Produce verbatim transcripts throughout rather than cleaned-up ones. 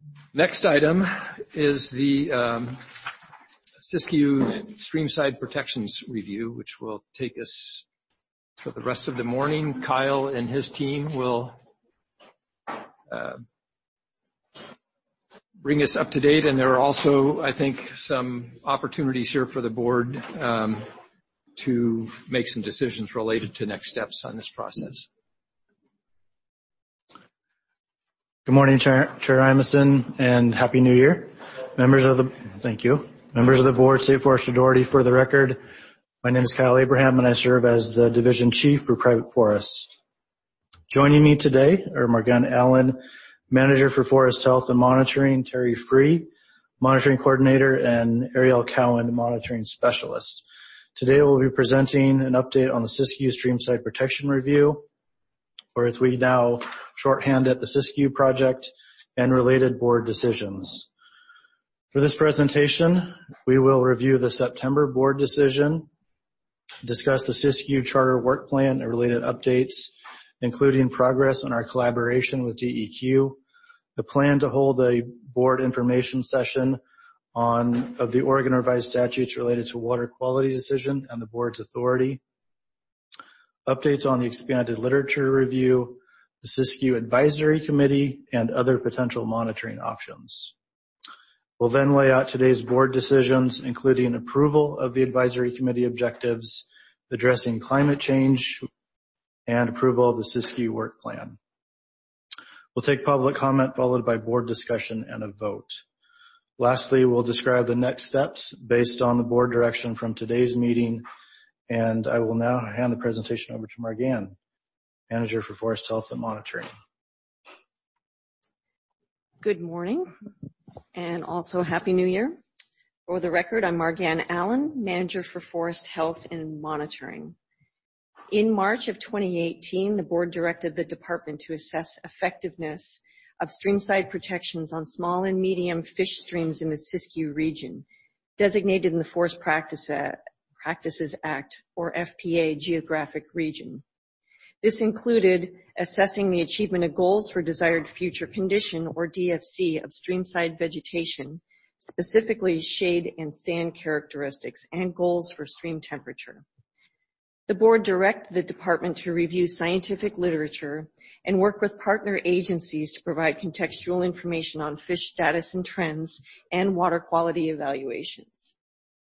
Next item is the um, Siskiyou Streamside Protections Review, which will take us for the rest of the morning. Kyle and his team will uh, bring us up to date, and there are also, I think, some opportunities here for the board um, to make some decisions related to next steps on this process. Good morning, Chair, Chair Imison, and Happy New Year. Members of the, thank you. Members of the board, State Forest Authority, for the record, my name is Kyle Abraham, and I serve as the Division Chief for Private Forests. Joining me today are Morgan Allen, Manager for Forest Health and Monitoring, Terry Free, Monitoring Coordinator, and Ariel Cowan, Monitoring Specialist. Today we'll be presenting an update on the Siskiyou Streamside Protection Review, or as we now shorthand it, the Siskiyou Project, and related board decisions. For this presentation, we will review the September board decision, discuss the Siskiyou Charter Work Plan and related updates, including progress on our collaboration with D E Q, the plan to hold a board information session on of the Oregon Revised Statutes related to water quality decision and the board's authority, updates on the expanded literature review, the Siskiyou Advisory Committee, and other potential monitoring options. We'll then lay out today's board decisions, including approval of the Advisory Committee objectives, addressing climate change, and approval of the Siskiyou Work Plan. We'll take public comment followed by board discussion and a vote. Lastly, we'll describe the next steps based on the board direction from today's meeting, and I will now hand the presentation over to Morgan, Manager for Forest Health and Monitoring. Good morning, and also Happy New Year. For the record, I'm Morgan Allen, Manager for Forest Health and Monitoring. In March of twenty eighteen, the board directed the department to assess effectiveness of streamside protections on small and medium fish streams in the Siskiyou region, designated in the Forest Practices Act, or F P A, geographic region. This included assessing the achievement of goals for desired future condition, or D F C, of streamside vegetation, specifically shade and stand characteristics, and goals for stream temperature. The board directed the department to review scientific literature and work with partner agencies to provide contextual information on fish status and trends and water quality evaluations.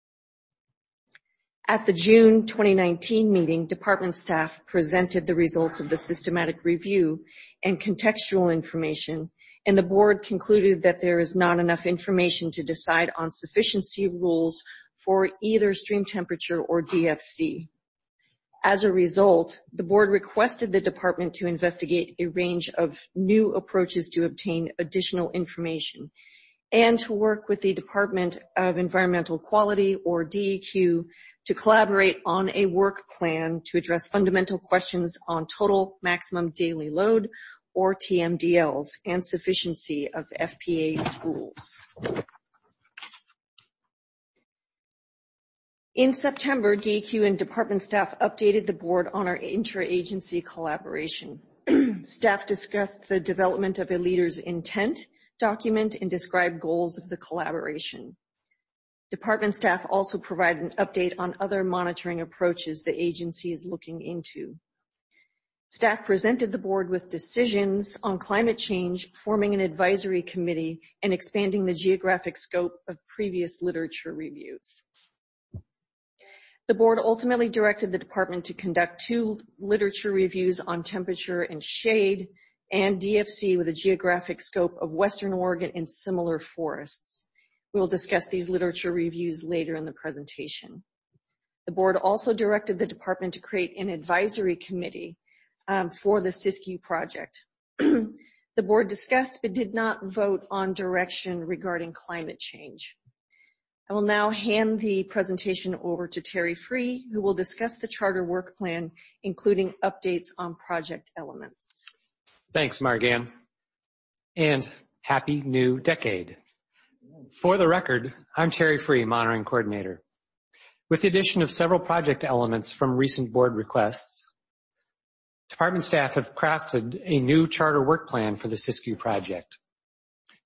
At the June twenty nineteen meeting, department staff presented the results of the systematic review and contextual information, and the board concluded that there is not enough information to decide on sufficiency rules for either stream temperature or D F C. As a result, the board requested the department to investigate a range of new approaches to obtain additional information and to work with the Department of Environmental Quality, or D E Q, to collaborate on a work plan to address fundamental questions on total maximum daily load, or T M D Ls, and sufficiency of F P A rules. In September, D E Q and department staff updated the board on our interagency collaboration. Staff discussed the development of a leader's intent document and described goals of the collaboration. Department staff also provided an update on other monitoring approaches the agency is looking into. Staff presented the board with decisions on climate change, forming an advisory committee, and expanding the geographic scope of previous literature reviews. The board ultimately directed the department to conduct two literature reviews on temperature and shade and D F C with a geographic scope of Western Oregon and similar forests. We will discuss these literature reviews later in the presentation. The board also directed the department to create an advisory committee um, for the Siskiyou project. The board discussed but did not vote on direction regarding climate change. I will now hand the presentation over to Terry Free, who will discuss the charter work plan, including updates on project elements. Thanks, Morgan. And happy new decade. For the record, I'm Terry Free, Monitoring Coordinator. With the addition of several project elements from recent board requests, department staff have crafted a new charter work plan for the Siskiyou project.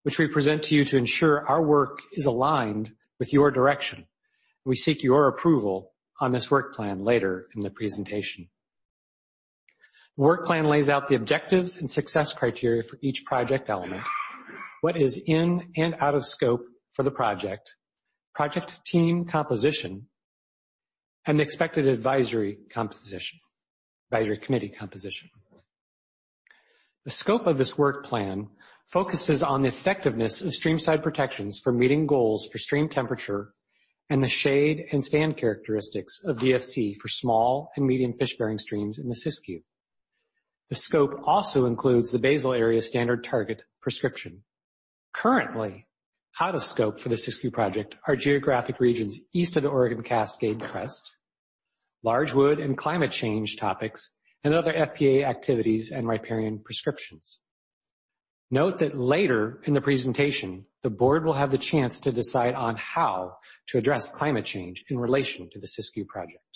which we present to you to ensure our work is aligned with your direction. We seek your approval on this work plan later in the presentation. The work plan lays out the objectives and success criteria for each project element, what is in and out of scope for the project, project team composition, and the expected advisory composition, advisory committee composition. The scope of this work plan focuses on the effectiveness of streamside protections for meeting goals for stream temperature and the shade and stand characteristics of D F C for small and medium fish-bearing streams in the Siskiyou. The scope also includes the basal area standard target prescription. Currently, out of scope for the Siskiyou project are geographic regions east of the Oregon Cascade Crest, large wood and climate change topics, and other F P A activities and riparian prescriptions. Note that later in the presentation, the board will have the chance to decide on how to address climate change in relation to the Siskiyou project.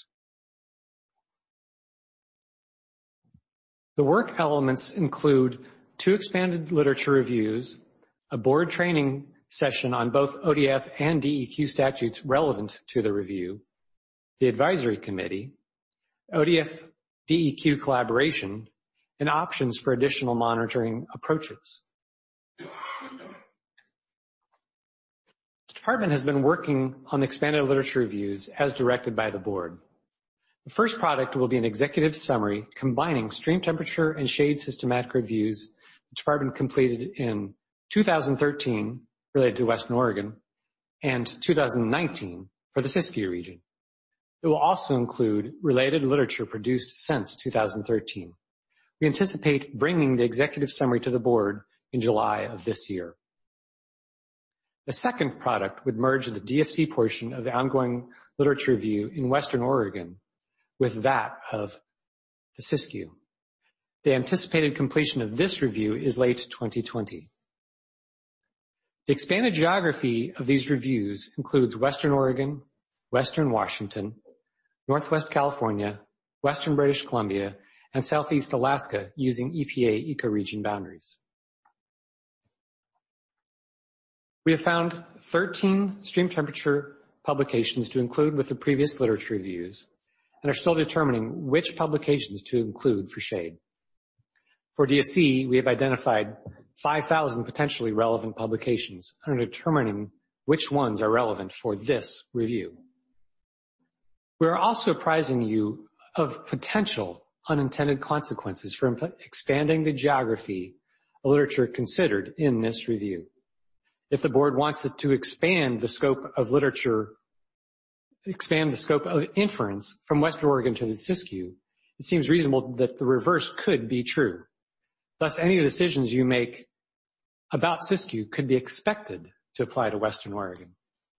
The work elements include two expanded literature reviews, a board training session on both O D F and D E Q statutes relevant to the review, the advisory committee, O D F D E Q collaboration, and options for additional monitoring approaches. The department has been working on the expanded literature reviews as directed by the board. The first product will be an executive summary combining stream temperature and shade systematic reviews the department completed in two thousand thirteen related to Western Oregon and two thousand nineteen for the Siskiyou region. It will also include related literature produced since two thousand thirteen. We anticipate bringing the executive summary to the board in July of this year. The second product would merge the D F C portion of the ongoing literature review in Western Oregon with that of the Siskiyou. The anticipated completion of this review is late twenty twenty. The expanded geography of these reviews includes Western Oregon, Western Washington, Northwest California, Western British Columbia, and Southeast Alaska using E P A ecoregion boundaries. We have found thirteen stream temperature publications to include with the previous literature reviews and are still determining which publications to include for shade. For D S C, we have identified five thousand potentially relevant publications and are determining which ones are relevant for this review. We are also apprising you of potential unintended consequences for expanding the geography of literature considered in this review. If the board wants it to expand the scope of literature, expand the scope of inference from Western Oregon to the Siskiyou, it seems reasonable that the reverse could be true. Thus, any decisions you make about Siskiyou could be expected to apply to Western Oregon.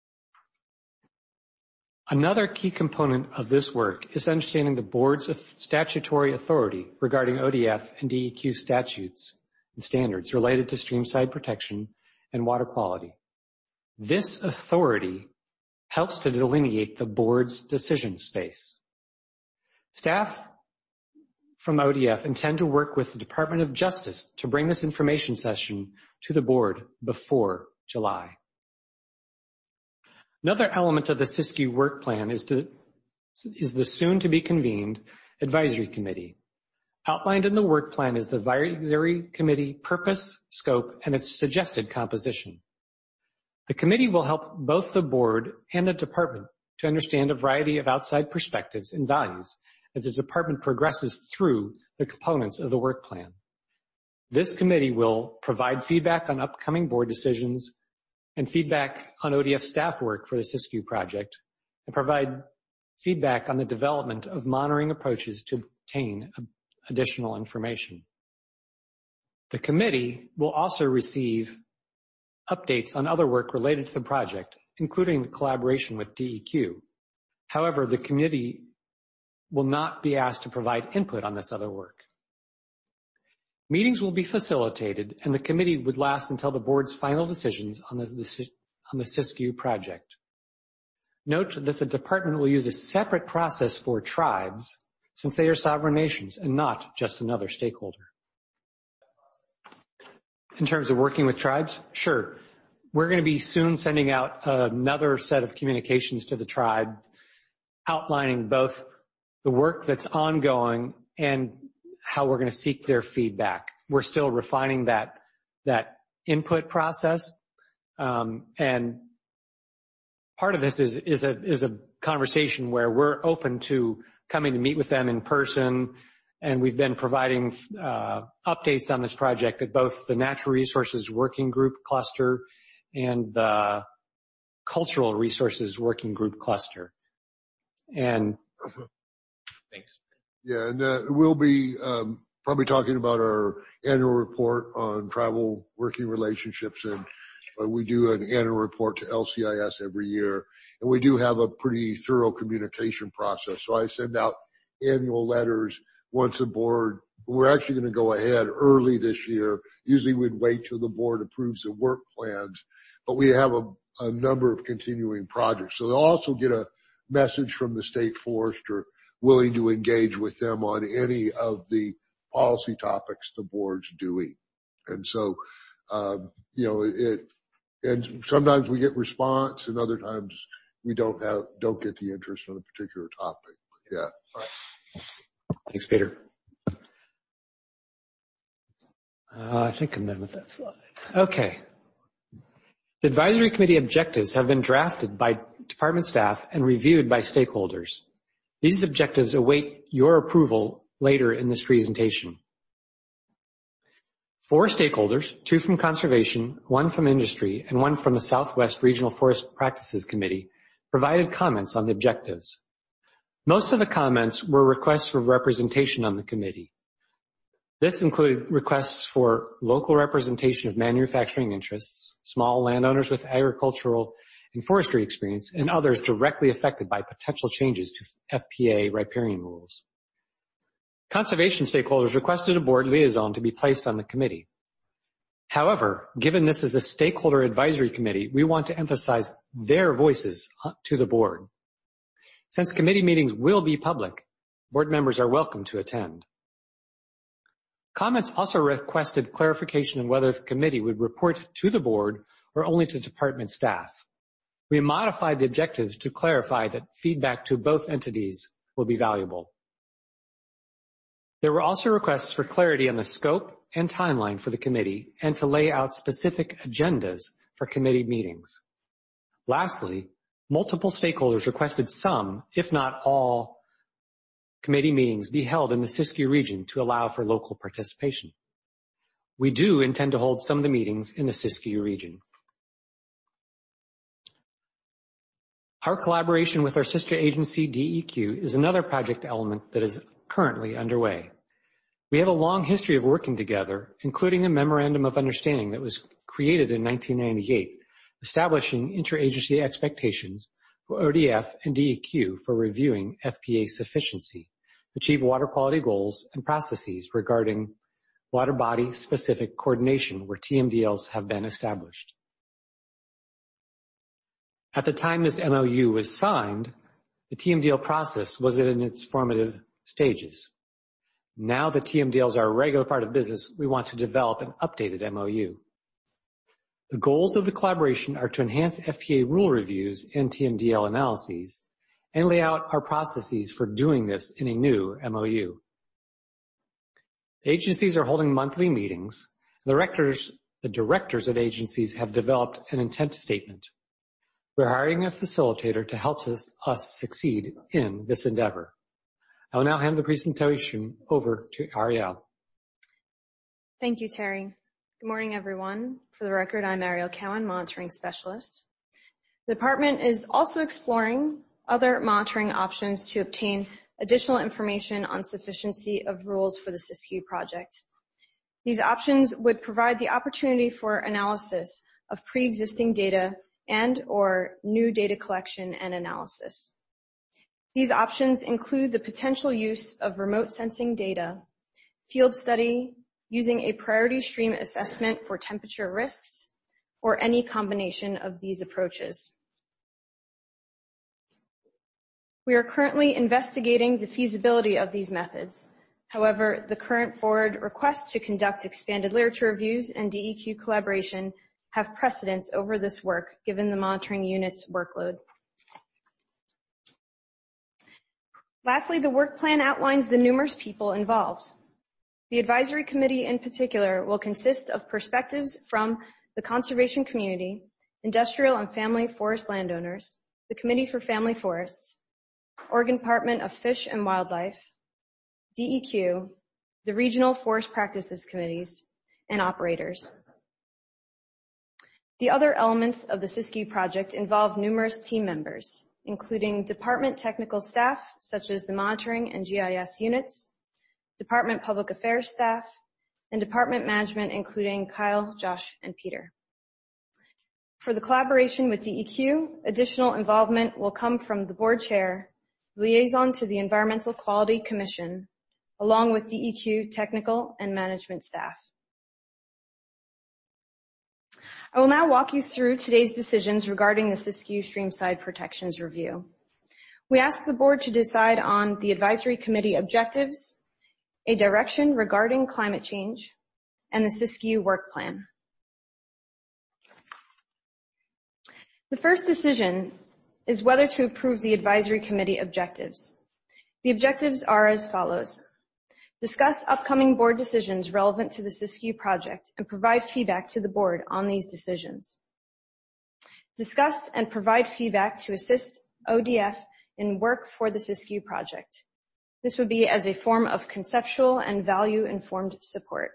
Another key component of this work is understanding the board's statutory authority regarding O D F and D E Q statutes and standards related to streamside protection and water quality. This authority helps to delineate the board's decision space. Staff from O D F intend to work with the Department of Justice to bring this information session to the board before July. Another element of the Siskiyou work plan is, to, is the soon-to-be-convened advisory committee. Outlined in the work plan is the advisory committee purpose, scope, and its suggested composition. The committee will help both the board and the department to understand a variety of outside perspectives and values as the department progresses through the components of the work plan. This committee will provide feedback on upcoming board decisions and feedback on O D F staff work for the Siskiyou project, and provide feedback on the development of monitoring approaches to obtain additional information. The committee will also receive updates on other work related to the project, including the collaboration with D E Q. However, the committee will not be asked to provide input on this other work. Meetings will be facilitated, and the committee would last until the board's final decisions on the, on the Siskiyou project. Note that the department will use a separate process for tribes, since they are sovereign nations and not just another stakeholder. in terms of working with tribes? Sure. We're going to be soon sending out another set of communications to the tribe outlining both the work that's ongoing and how we're going to seek their feedback. We're still refining that, that input process. Um, and part of this is, is a, is a conversation where we're open to coming to meet with them in person. And we've been providing uh, updates on this project at both the Natural Resources Working Group Cluster and the Cultural Resources Working Group Cluster. And thanks. Yeah, and uh, we'll be um, probably talking about our annual report on tribal working relationships, and uh, we do an annual report to L C I S every year, and we do have a pretty thorough communication process. So I send out annual letters once the board. We're actually going to go ahead early this year. Usually we'd wait till the board approves the work plans, but we have a, a number of continuing projects. So they'll also get a message from the state forester willing to engage with them on any of the policy topics the board's doing. And so, um, you know, it, and sometimes we get response and other times we don't have, don't get the interest on a particular topic. Yeah. All right. Thanks, Peter. Uh, I think I'm done with that slide. Okay. The advisory committee objectives have been drafted by department staff and reviewed by stakeholders. These objectives await your approval later in this presentation. Four stakeholders, two from conservation, one from industry, and one from the Southwest Regional Forest Practices Committee, provided comments on the objectives. Most of the comments were requests for representation on the committee. This included requests for local representation of manufacturing interests, small landowners with agricultural and forestry experience, and others directly affected by potential changes to F P A riparian rules. Conservation stakeholders requested a board liaison to be placed on the committee. However, given this is a stakeholder advisory committee, we want to emphasize their voices to the board. Since committee meetings will be public, board members are welcome to attend. Comments also requested clarification on whether the committee would report to the board or only to department staff. We modified the objectives to clarify that feedback to both entities will be valuable. There were also requests for clarity on the scope and timeline for the committee and to lay out specific agendas for committee meetings. Lastly, multiple stakeholders requested some, if not all, committee meetings be held in the Siskiyou region to allow for local participation. We do intend to hold some of the meetings in the Siskiyou region. Our collaboration with our sister agency, D E Q, is another project element that is currently underway. We have a long history of working together, including a memorandum of understanding that was created in nineteen ninety-eight, establishing interagency expectations for O D F and D E Q for reviewing F P A sufficiency, achieve water quality goals and processes regarding water body specific coordination where T M D Ls have been established. At the time this M O U was signed, the T M D L process was in its formative stages. Now that T M D Ls are a regular part of business, we want to develop an updated M O U. The goals of the collaboration are to enhance F P A rule reviews and T M D L analyses and lay out our processes for doing this in a new M O U. The agencies are holding monthly meetings. The directors, the directors at agencies have developed an intent statement. We're hiring a facilitator to help us, us succeed in this endeavor. I will now hand the presentation over to Ariel. Thank you, Terry. Good morning, everyone. For the record, I'm Ariel Cowan, Monitoring Specialist. The department is also exploring other monitoring options to obtain additional information on sufficiency of rules for the Siskiyou project. These options would provide the opportunity for analysis of pre-existing data and or new data collection and analysis. These options include the potential use of remote sensing data, field study, using a priority stream assessment for temperature risks, or any combination of these approaches. We are currently investigating the feasibility of these methods, However, the current board requests to conduct expanded literature reviews and D E Q collaboration have precedence over this work given the monitoring unit's workload. Lastly, the work plan outlines the numerous people involved. The advisory committee in particular will consist of perspectives from the conservation community, industrial and family forest landowners, the Committee for Family Forests, Oregon Department of Fish and Wildlife, D E Q, the Regional Forest Practices Committees, and operators. The other elements of the Siskiyou project involve numerous team members, including department technical staff, such as the monitoring and G I S units, department public affairs staff, and department management, including Kyle, Josh, and Peter. For the collaboration with D E Q, additional involvement will come from the board chair, liaison to the Environmental Quality Commission, along with D E Q technical and management staff. I will now walk you through today's decisions regarding the Siskiyou Streamside Protections Review. We ask the board to decide on the advisory committee objectives, a direction regarding climate change, and the Siskiyou work plan. The first decision is whether to approve the advisory committee objectives. The objectives are as follows. Discuss upcoming board decisions relevant to the Siskiyou project and provide feedback to the board on these decisions. Discuss and provide feedback to assist O D F in work for the Siskiyou project. This would be as a form of conceptual and value-informed support.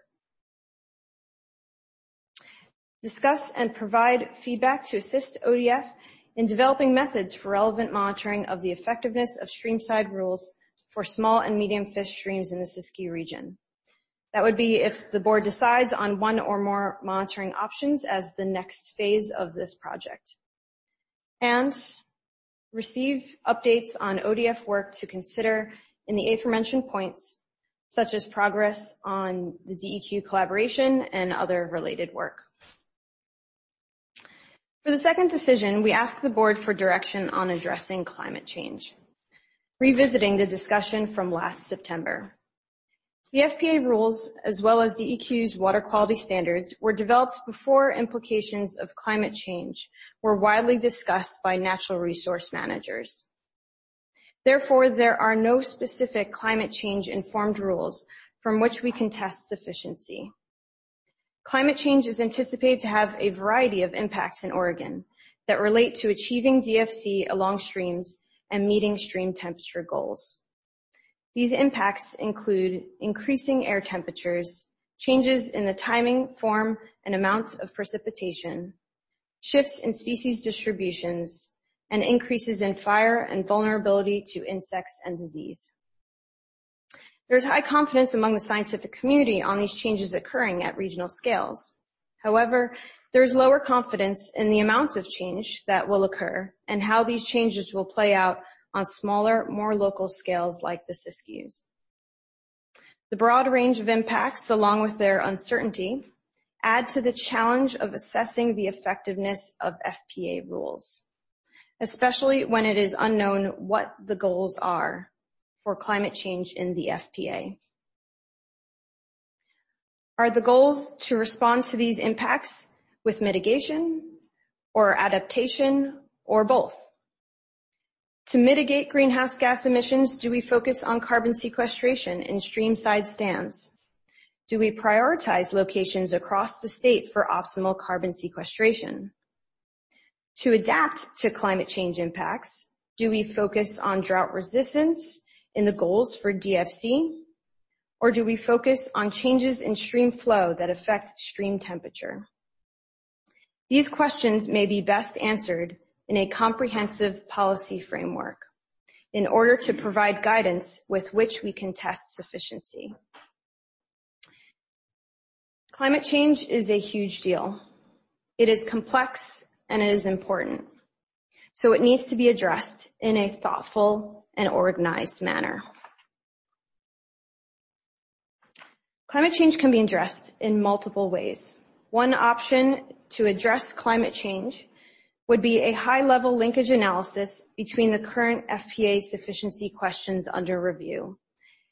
Discuss and provide feedback to assist O D F in developing methods for relevant monitoring of the effectiveness of streamside rules for small and medium fish streams in the Siskiyou region. That would be if the board decides on one or more monitoring options as the next phase of this project. And receive updates on O D F work to consider in the aforementioned points, such as progress on the D E Q collaboration and other related work. For the second decision, we ask the board for direction on addressing climate change, revisiting the discussion from last September. The F P A rules, as well as D E Q's water quality standards, were developed before implications of climate change were widely discussed by natural resource managers. Therefore, there are no specific climate change-informed rules from which we can test sufficiency. Climate change is anticipated to have a variety of impacts in Oregon that relate to achieving D F C along streams and meeting stream temperature goals. These impacts include increasing air temperatures, changes in the timing, form, and amount of precipitation, shifts in species distributions, and increases in fire and vulnerability to insects and disease. There is high confidence among the scientific community on these changes occurring at regional scales. However, there is lower confidence in the amount of change that will occur and how these changes will play out on smaller, more local scales like the Siskiyous. The broad range of impacts, along with their uncertainty, add to the challenge of assessing the effectiveness of F P A rules, especially when it is unknown what the goals are for climate change in the F P A. Are the goals to respond to these impacts with mitigation or adaptation or both? To mitigate greenhouse gas emissions, do we focus on carbon sequestration in streamside stands? Do we prioritize locations across the state for optimal carbon sequestration? To adapt to climate change impacts, do we focus on drought resistance in the goals for D F C? Or do we focus on changes in stream flow that affect stream temperature? These questions may be best answered in a comprehensive policy framework in order to provide guidance with which we can test sufficiency. Climate change is a huge deal. It is complex and it is important. So it needs to be addressed in a thoughtful and organized manner. Climate change can be addressed in multiple ways. One option to address climate change would be a high-level linkage analysis between the current F P A sufficiency questions under review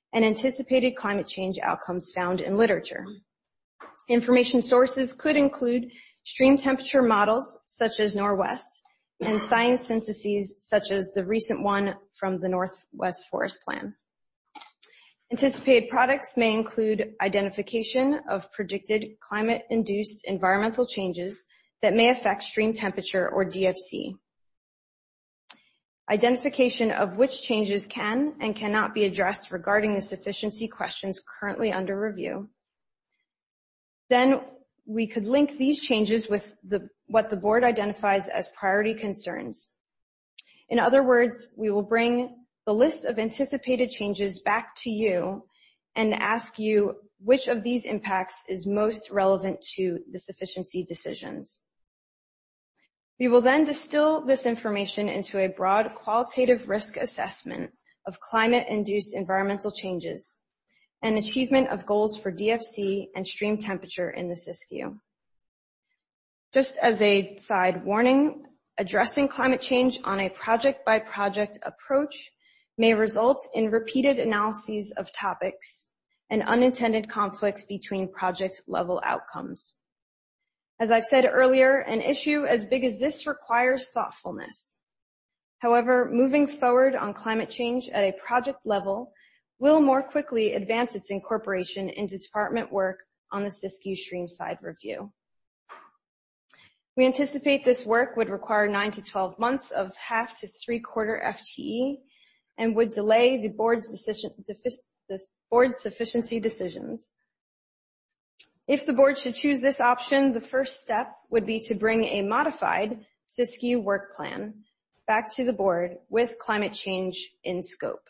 and anticipated climate change outcomes found in literature. Information sources could include stream temperature models such as Norwest and science syntheses such as the recent one from the Northwest Forest Plan. Anticipated products may include identification of predicted climate-induced environmental changes that may affect stream temperature or D F C. Identification of which changes can and cannot be addressed regarding the sufficiency questions currently under review. Then we could link these changes with the, what the board identifies as priority concerns. In other words, we will bring the list of anticipated changes back to you and ask you which of these impacts is most relevant to the sufficiency decisions. We will then distill this information into a broad qualitative risk assessment of climate-induced environmental changes and achievement of goals for D F C and stream temperature in the Siskiyou. Just as a side warning, addressing climate change on a project-by-project approach may result in repeated analyses of topics and unintended conflicts between project-level outcomes. As I've said earlier, an issue as big as this requires thoughtfulness. However, moving forward on climate change at a project level will more quickly advance its incorporation into department work on the Siskiyou Streamside Review. We anticipate this work would require nine to twelve months of half to three-quarter F T E and would delay the board's, decision, the board's sufficiency decisions. If the board should choose this option, the first step would be to bring a modified Siskiyou work plan back to the board with climate change in scope.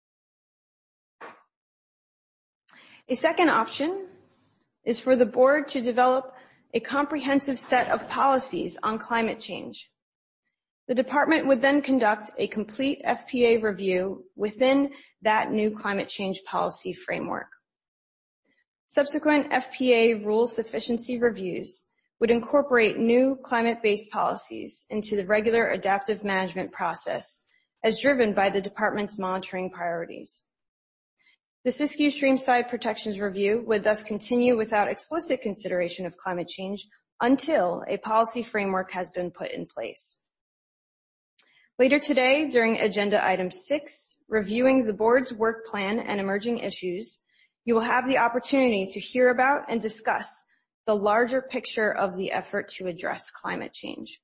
A second option is for the board to develop a comprehensive set of policies on climate change. The department would then conduct a complete F P A review within that new climate change policy framework. Subsequent F P A rule sufficiency reviews would incorporate new climate-based policies into the regular adaptive management process as driven by the department's monitoring priorities. The Siskiyou Streamside Protections Review would thus continue without explicit consideration of climate change until a policy framework has been put in place. Later today, during agenda item six, reviewing the board's work plan and emerging issues, you will have the opportunity to hear about and discuss the larger picture of the effort to address climate change.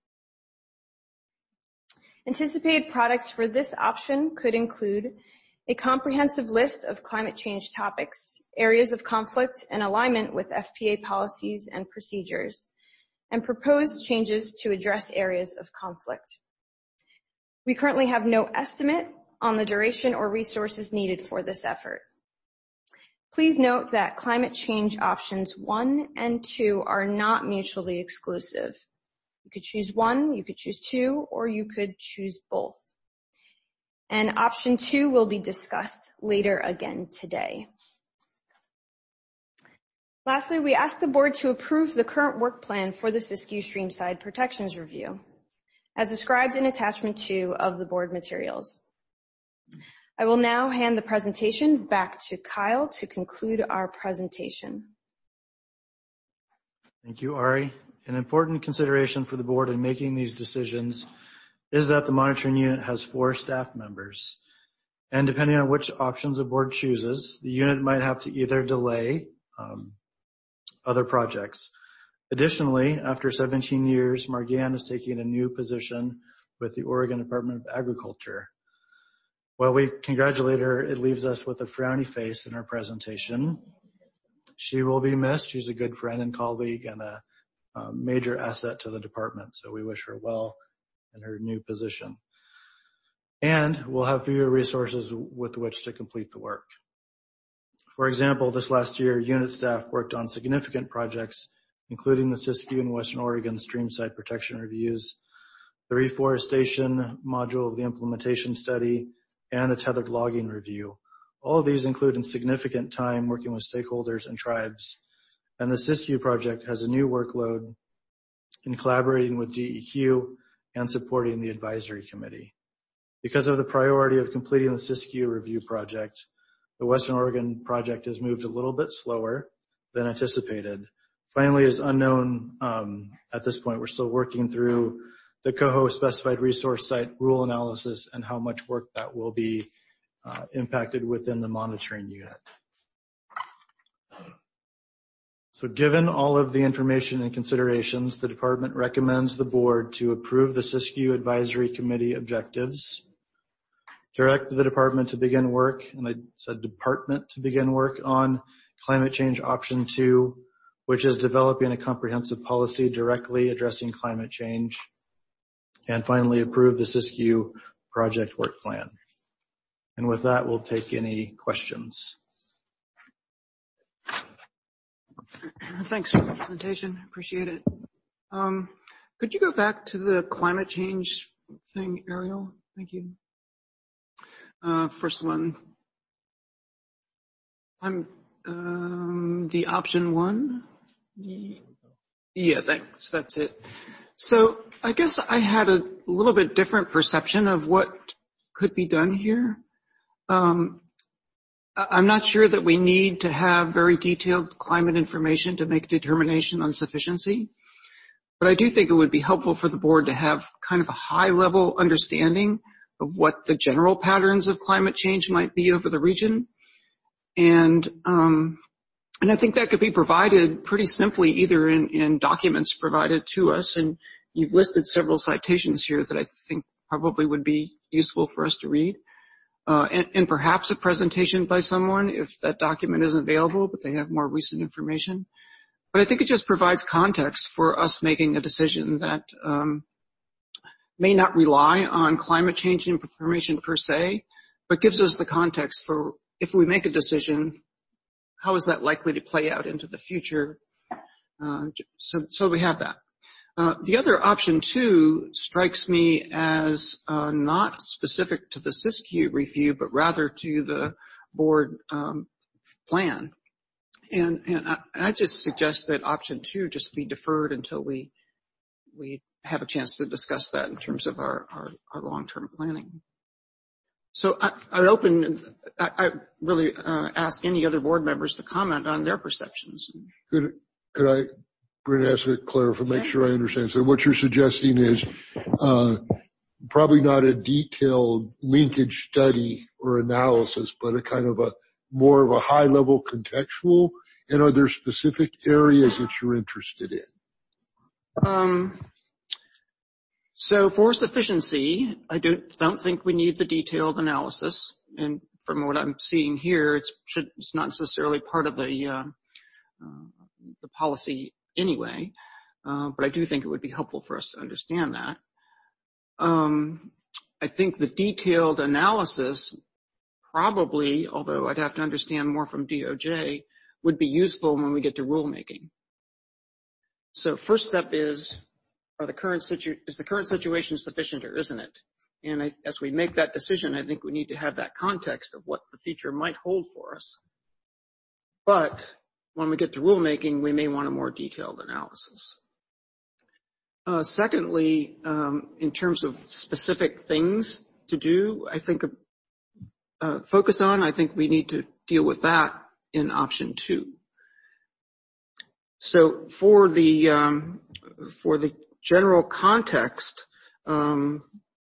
Anticipated products for this option could include a comprehensive list of climate change topics, areas of conflict and alignment with F P A policies and procedures, and proposed changes to address areas of conflict. We currently have no estimate on the duration or resources needed for this effort. Please note that climate change options one and two are not mutually exclusive. You could choose one, you could choose two, or you could choose both. And option two will be discussed later again today. Lastly, we ask the board to approve the current work plan for the Siskiyou Streamside Protections Review, as described in attachment two of the board materials. I will now hand the presentation back to Kyle to conclude our presentation. Thank you, Ari. An important consideration for the board in making these decisions is that the monitoring unit has four staff members. And depending on which options the board chooses, the unit might have to either delay um, other projects. Additionally, after seventeen years, Margann is taking a new position with the Oregon Department of Agriculture. While we congratulate her, it leaves us with a frowny face in our presentation. She will be missed. She's a good friend and colleague and a, a major asset to the department, so we wish her well in her new position. And we'll have fewer resources with which to complete the work. For example, this last year, unit staff worked on significant projects, including the Siskiyou and Western Oregon Streamside Protection Reviews, the reforestation module of the implementation study, and a tethered logging review. All of these include significant time working with stakeholders and tribes. And the Siskiyou project has a new workload in collaborating with D E Q and supporting the advisory committee. Because of the priority of completing the Siskiyou review project, The Western Oregon project has moved a little bit slower than anticipated. Finally, is unknown um, at this point. We're still working through the Coho Specified Resource Site rule analysis and how much work that will be uh, impacted within the monitoring unit. So given all of the information and considerations, the department recommends the board to approve the Siskiyou Advisory Committee objectives, direct the department to begin work, and I said department to begin work on climate change option two, which is developing a comprehensive policy directly addressing climate change, and finally approve the Siskiyou project work plan. And with that, we'll take any questions. Thanks for the presentation. Appreciate it. Um, could you go back to the climate change thing, Ariel? Thank you. Uh, first one. I'm um, the option one. Yeah, thanks. That's it. So I guess I had a little bit different perception of what could be done here. Um, I'm not sure that we need to have very detailed climate information to make a determination on sufficiency, but I do think it would be helpful for the board to have kind of a high-level understanding of what the general patterns of climate change might be over the region. And um, and I think that could be provided pretty simply either in, in documents provided to us, and you've listed several citations here that I think probably would be useful for us to read. Uh, and, and perhaps a presentation by someone if that document isn't available, but they have more recent information. But I think it just provides context for us making a decision that um, may not rely on climate change information per se, but gives us the context for if we make a decision, how is that likely to play out into the future? Uh, so, so we have that. Uh, the other option two strikes me as uh, not specific to the Siskiyou review, but rather to the board um, plan. And, and I, I just suggest that option two just be deferred until we we have a chance to discuss that in terms of our, our, our long-term planning. So I, I would open, I, I really uh, ask any other board members to comment on their perceptions. Could, could I? We're going to ask it, clarify, make sure I understand. So what you're suggesting is uh, probably not a detailed linkage study or analysis, but a kind of a more of a high-level contextual. And are there specific areas that you're interested in? Um, so for sufficiency, I don't, don't think we need the detailed analysis. And from what I'm seeing here, it's, should, it's not necessarily part of the, uh, uh, the policy anyway, uh, but I do think it would be helpful for us to understand that. Um, I think the detailed analysis probably, although I'd have to understand more from D O J, would be useful when we get to rulemaking. So first step is, are the current situ- is the current situation sufficient or isn't it? And I, as we make that decision, I think we need to have that context of what the future might hold for us. But when we get to rulemaking, we may want a more detailed analysis. Uh, secondly, um, in terms of specific things to do, I think uh, focus on, I think we need to deal with that in option two. So for the um, for the general context, um,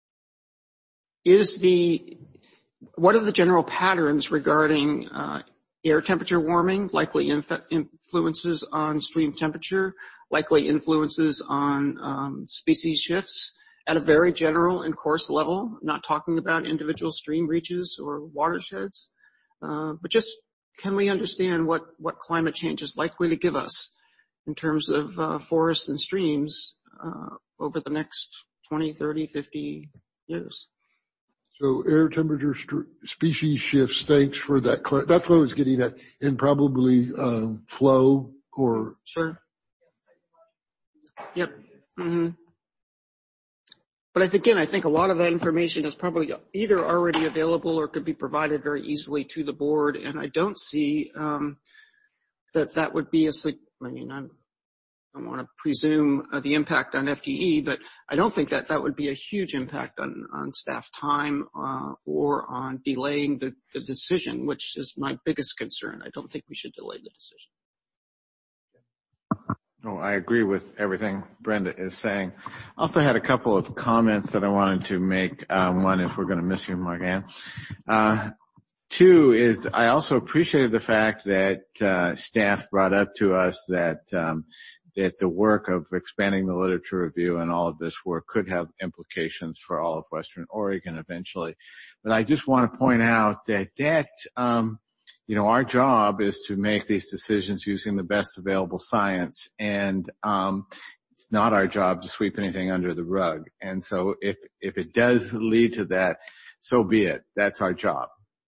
is the what are the general patterns regarding uh, air temperature warming, likely inf- influences on stream temperature, likely influences on um, species shifts at a very general and coarse level, not talking about individual stream reaches or watersheds, uh, but just can we understand what, what climate change is likely to give us in terms of uh, forests and streams uh, over the next twenty, thirty, fifty years? So air temperature st- species shifts, thanks for that. Cl- that's what I was getting at. And probably um, flow or... Sure. Yep. Mm-hmm. But I think, again, I think a lot of that information is probably either already available or could be provided very easily to the board. And I don't see um, that that would be a... I mean, I'm, don't want to presume uh, the impact on F D E, but I don't think that that would be a huge impact on, on staff time uh, or on delaying the, the decision, which is my biggest concern. I don't think we should delay the decision. Oh, I agree with everything Brenda is saying. I also had a couple of comments that I wanted to make. Um, one is we're going to miss you, Margan. Uh, two is I also appreciated the fact that uh, staff brought up to us that um, that the work of expanding the literature review and all of this work could have implications for all of Western Oregon eventually. But I just want to point out that that um, you know, our job is to make these decisions using the best available science, and um, it's not our job to sweep anything under the rug. And so if if it does lead to that, so be it. That's our job.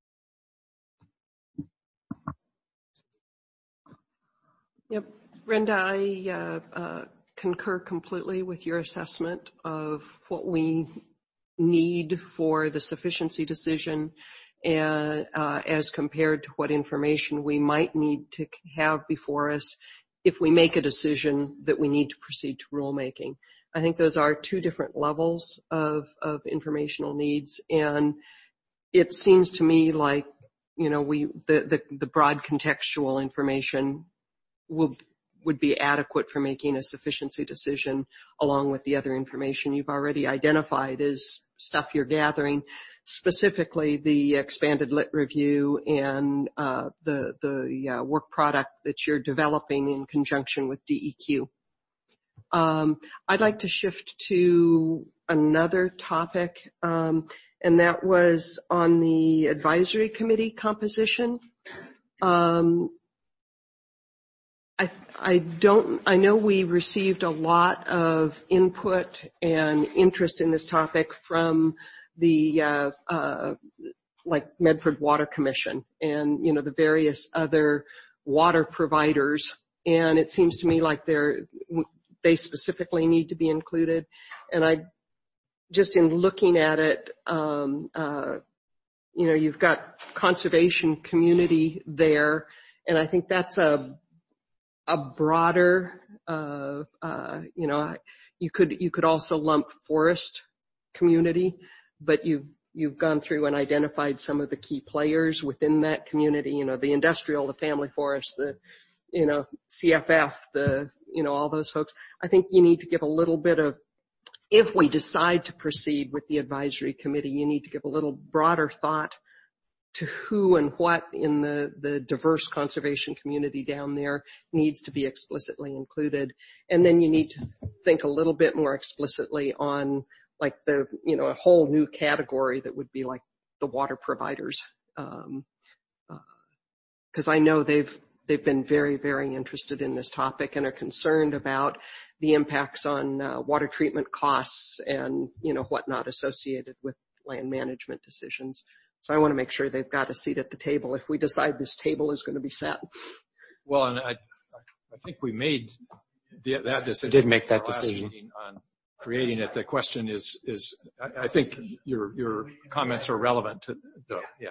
Yep. Brenda, I uh, uh, concur completely with your assessment of what we need for the sufficiency decision, and uh, as compared to what information we might need to have before us if we make a decision that we need to proceed to rulemaking. I think those are two different levels of, of informational needs, and it seems to me like, you know, we the, the, the broad contextual information will would be adequate for making a sufficiency decision along with the other information you've already identified as stuff you're gathering, specifically the expanded lit review and uh, the, the uh, work product that you're developing in conjunction with D E Q. Um, I'd like to shift to another topic, um, and that was on the advisory committee composition. Um, I, I don't, I know we received a lot of input and interest in this topic from the, uh, uh, like Medford Water Commission and, you know, the various other water providers. And it seems to me like they're, they specifically need to be included. And I, just in looking at it, um, uh, you know, you've got conservation community there, and I think that's a, a broader, uh, uh, you know, you could, you could also lump forest community, but you've, you've gone through and identified some of the key players within that community, you know, the industrial, the family forest, the, you know, C F F, the, you know, all those folks. I think you need to give a little bit of, if we decide to proceed with the advisory committee, you need to give a little broader thought to who and what in the, the diverse conservation community down there needs to be explicitly included. And then you need to think a little bit more explicitly on like the, you know, a whole new category that would be like the water providers. Um, uh, cause I know they've, they've been very, very interested in this topic and are concerned about the impacts on uh, water treatment costs and, you know, whatnot associated with land management decisions. So I want to make sure they've got a seat at the table if we decide this table is going to be set. Well, and I, I think we made the, that decision. Did make that decision on creating it. The question is, is I, I think your your comments are relevant to the yeah.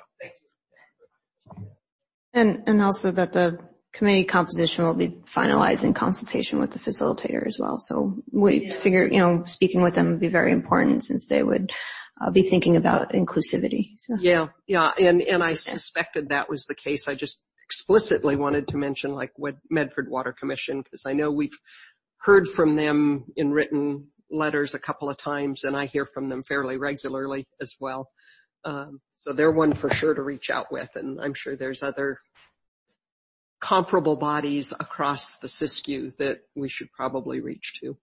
And and also that the committee composition will be finalized in consultation with the facilitator as well. So we figure, you know, speaking with them would be very important since they would uh, be thinking about inclusivity. So. Yeah, yeah, and, and I suspected that was the case. I just explicitly wanted to mention like what Medford Water Commission, because I know we've heard from them in written letters a couple of times, and I hear from them fairly regularly as well. Um, so they're one for sure to reach out with, and I'm sure there's other comparable bodies across the Siskiyou that we should probably reach to.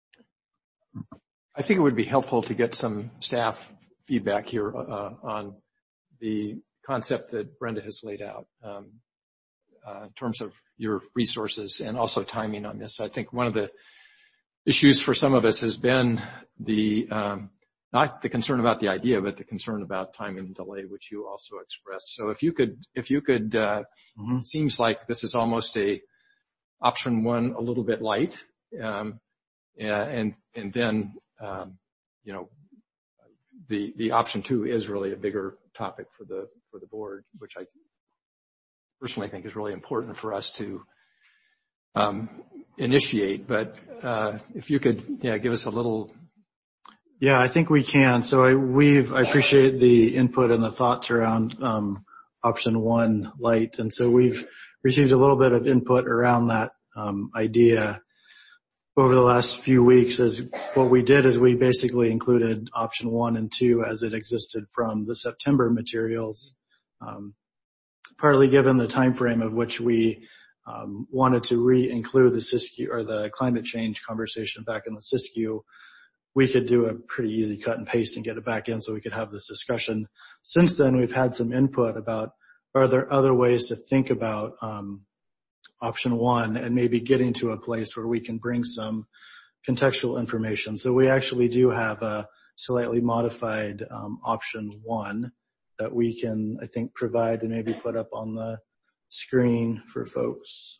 I think it would be helpful to get some staff feedback here uh, on the concept that Brenda has laid out um, uh, in terms of your resources and also timing on this. I think one of the issues for some of us has been the um, not the concern about the idea, but the concern about timing and delay, which you also expressed. So if you could, if you could, uh, mm-hmm. seems like this is almost a option one, a little bit light, um, and and then um, you know the the option two is really a bigger topic for the for the board, which I personally think is really important for us to um, initiate, but uh, if you could, yeah, give us a little. Yeah, I think we can. So I, we've, I appreciate the input and the thoughts around um, option one, light. And so we've received a little bit of input around that um, idea over the last few weeks. As what we did is we basically included option one and two as it existed from the September materials, um, partly given the time frame of which we um, wanted to re-include the Siskiyou or the climate change conversation back in the Siskiyou. We could do a pretty easy cut and paste and get it back in so we could have this discussion. Since then, we've had some input about, are there other ways to think about um, option one and maybe getting to a place where we can bring some contextual information. So we actually do have a slightly modified um, option one that we can, I think, provide and maybe put up on the screen for folks.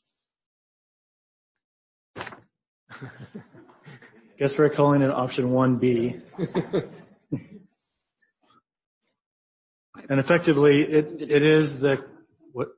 Guess we're calling it option one B. And effectively, it, it is the, what?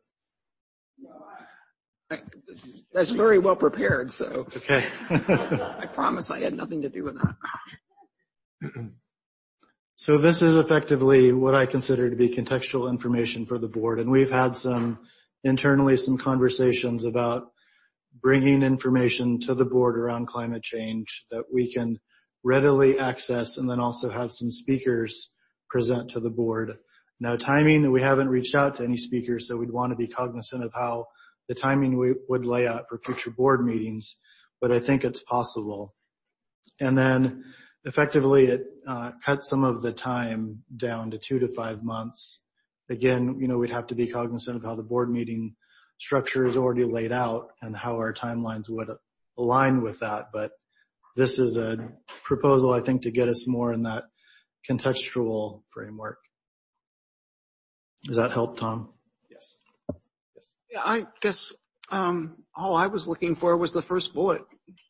That's very well prepared, so. Okay. I promise I had nothing to do with that. So this is effectively what I consider to be contextual information for the board. And we've had some, internally, some conversations about bringing information to the board around climate change that we can readily access and then also have some speakers present to the board. Now, timing, we haven't reached out to any speakers, so we'd want to be cognizant of how the timing we would lay out for future board meetings, but I think it's possible. And then effectively it uh, cuts some of the time down to two to five months. Again, you know, we'd have to be cognizant of how the board meeting structure is already laid out and how our timelines would align with that. But this is a proposal, I think, to get us more in that contextual framework. Does that help, Tom? Yes. Yes. Yeah, I guess um, all I was looking for was the first bullet.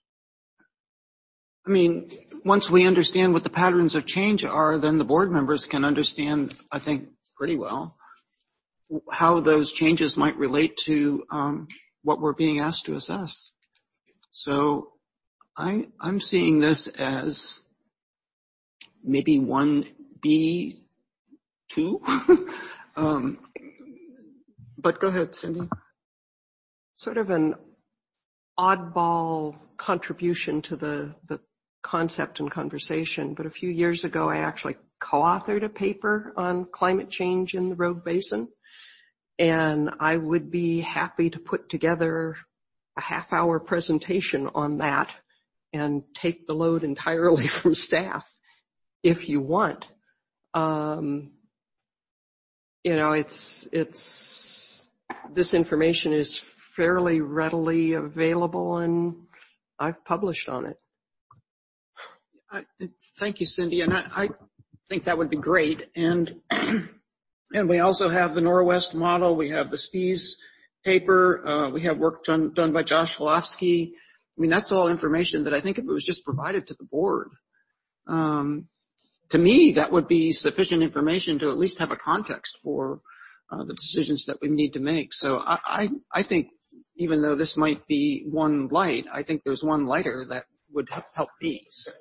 I mean, once we understand what the patterns of change are, then the board members can understand, I think, pretty well how those changes might relate to um, what we're being asked to assess. So I, I'm seeing this as maybe one B two. um, but go ahead, Cindy. Sort of an oddball contribution to the, the concept and conversation, but a few years ago I actually co-authored a paper on climate change in the Rogue Basin. And I would be happy to put together a half hour presentation on that and take the load entirely from staff if you want. Um, you know, it's, it's, this information is fairly readily available and I've published on it. I, thank you, Cindy. And I, I think that would be great. And And we also have the Norwest model. We have the Spies paper. Uh, we have work done, done by Josh Filofsky. I mean, that's all information that I think if it was just provided to the board, um, to me, that would be sufficient information to at least have a context for uh, the decisions that we need to make. So I, I, I think even though this might be one light, I think there's one lighter that would help me. So,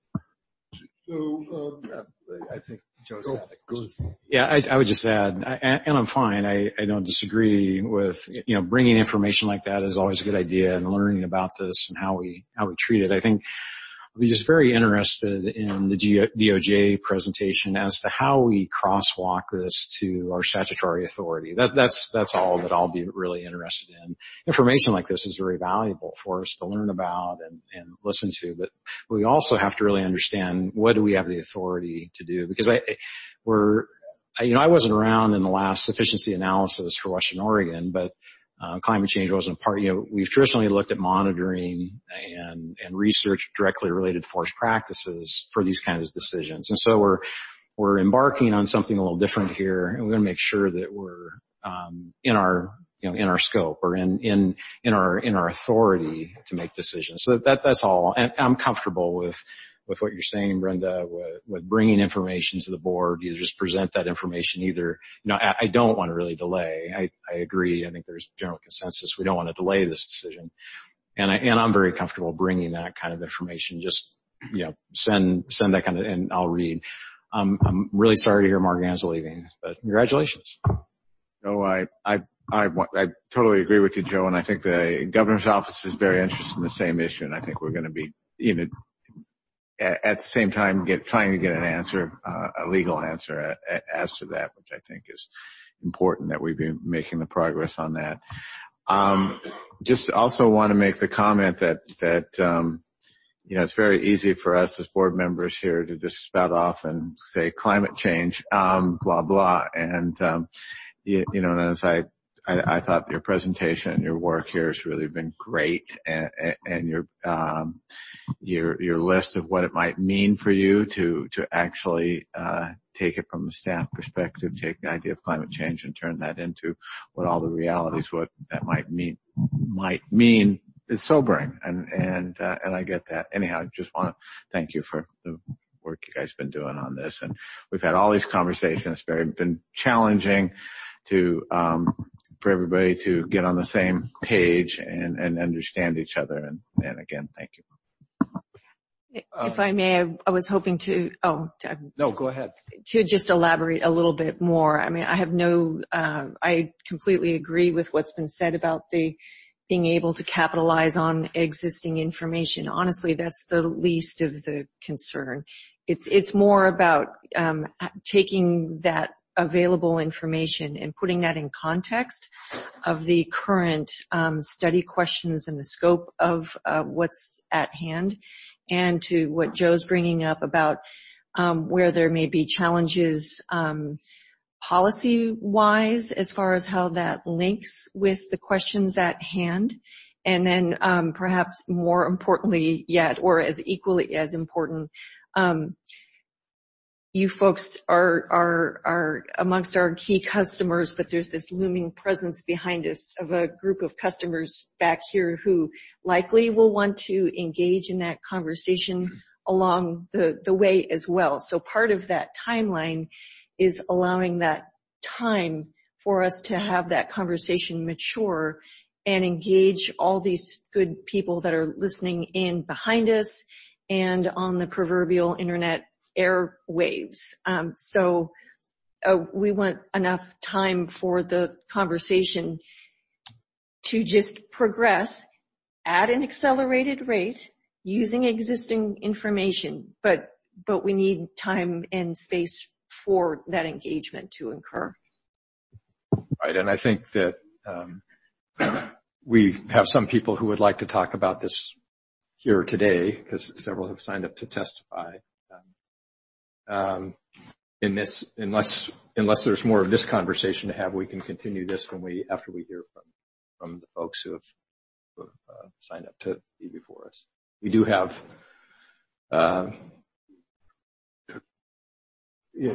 so um, I think Joe's go, had it. go. Yeah, I, I would just add, I, and I'm fine. I, I don't disagree with, you know, bringing information like that is always a good idea, and learning about this and how we how we treat it. I think I'll be just very interested in the D O J presentation as to how we crosswalk this to our statutory authority. That, that's that's all that I'll be really interested in. Information like this is very valuable for us to learn about and, and listen to, but we also have to really understand what do we have the authority to do, because I we're you know I wasn't around in the last sufficiency analysis for Western Oregon, but Uh, climate change wasn't a part, you know, we've traditionally looked at monitoring and, and research directly related forest practices for these kinds of decisions. And so we're, we're embarking on something a little different here, and we're going to make sure that we're, um, in our, you know, in our scope or in, in, in our, in our authority to make decisions. So that, that's all. And I'm comfortable with, with what you're saying, Brenda, with, with bringing information to the board. You just present that information either, you know, I, I don't want to really delay. I, I agree. I think there's general consensus. We don't want to delay this decision. And I, and I'm very comfortable bringing that kind of information. Just, you know, send, send that kind of, and I'll read. Um, I'm really sorry to hear Margan's leaving, but congratulations. No, I, I, I, I totally agree with you, Joe, and I think the governor's office is very interested in the same issue, and I think we're going to be, you know, at, at the same time get, trying to get an answer, uh, a legal answer a, a, as to that, which I think is important that we be making the progress on that. Um, just also want to make the comment that, that, um, you know, it's very easy for us as board members here to just spout off and say climate change, um, blah, blah. And, um, you, you know, and as I, I, I thought your presentation and your work here has really been great, and, and your, um, your, your list of what it might mean for you to, to actually, uh, take it from a staff perspective, take the idea of climate change and turn that into what all the realities, what that might mean, might mean is sobering. And, and, uh, and I get that. Anyhow, I just want to thank you for the work you guys have been doing on this. And we've had all these conversations. It's very been challenging to, um, for everybody to get on the same page and, and understand each other. And, and again, thank you. If I may, I, I was hoping to, oh, to, No, go ahead. To just elaborate a little bit more. I mean, I have no, uh, I completely agree with what's been said about the being able to capitalize on existing information. Honestly, that's the least of the concern. It's, it's more about, um, taking that available information and putting that in context of the current, um, study questions and the scope of, uh, what's at hand. And to what Joe's bringing up about um, where there may be challenges um, policy-wise as far as how that links with the questions at hand. And then um, perhaps more importantly yet, or as equally as important, um, you folks are, are, are amongst our key customers, but there's this looming presence behind us of a group of customers back here who likely will want to engage in that conversation along the, the way as well. So part of that timeline is allowing that time for us to have that conversation mature and engage all these good people that are listening in behind us and on the proverbial internet airwaves. Um, so uh, we want enough time for the conversation to just progress at an accelerated rate using existing information, but but we need time and space for that engagement to occur. Right, and I think that um, we have some people who would like to talk about this here today because several have signed up to testify. Um, in this, unless, unless there's more of this conversation to have, we can continue this when we, after we hear from, from the folks who have, who have uh, signed up to be before us. We do have, uh, yeah.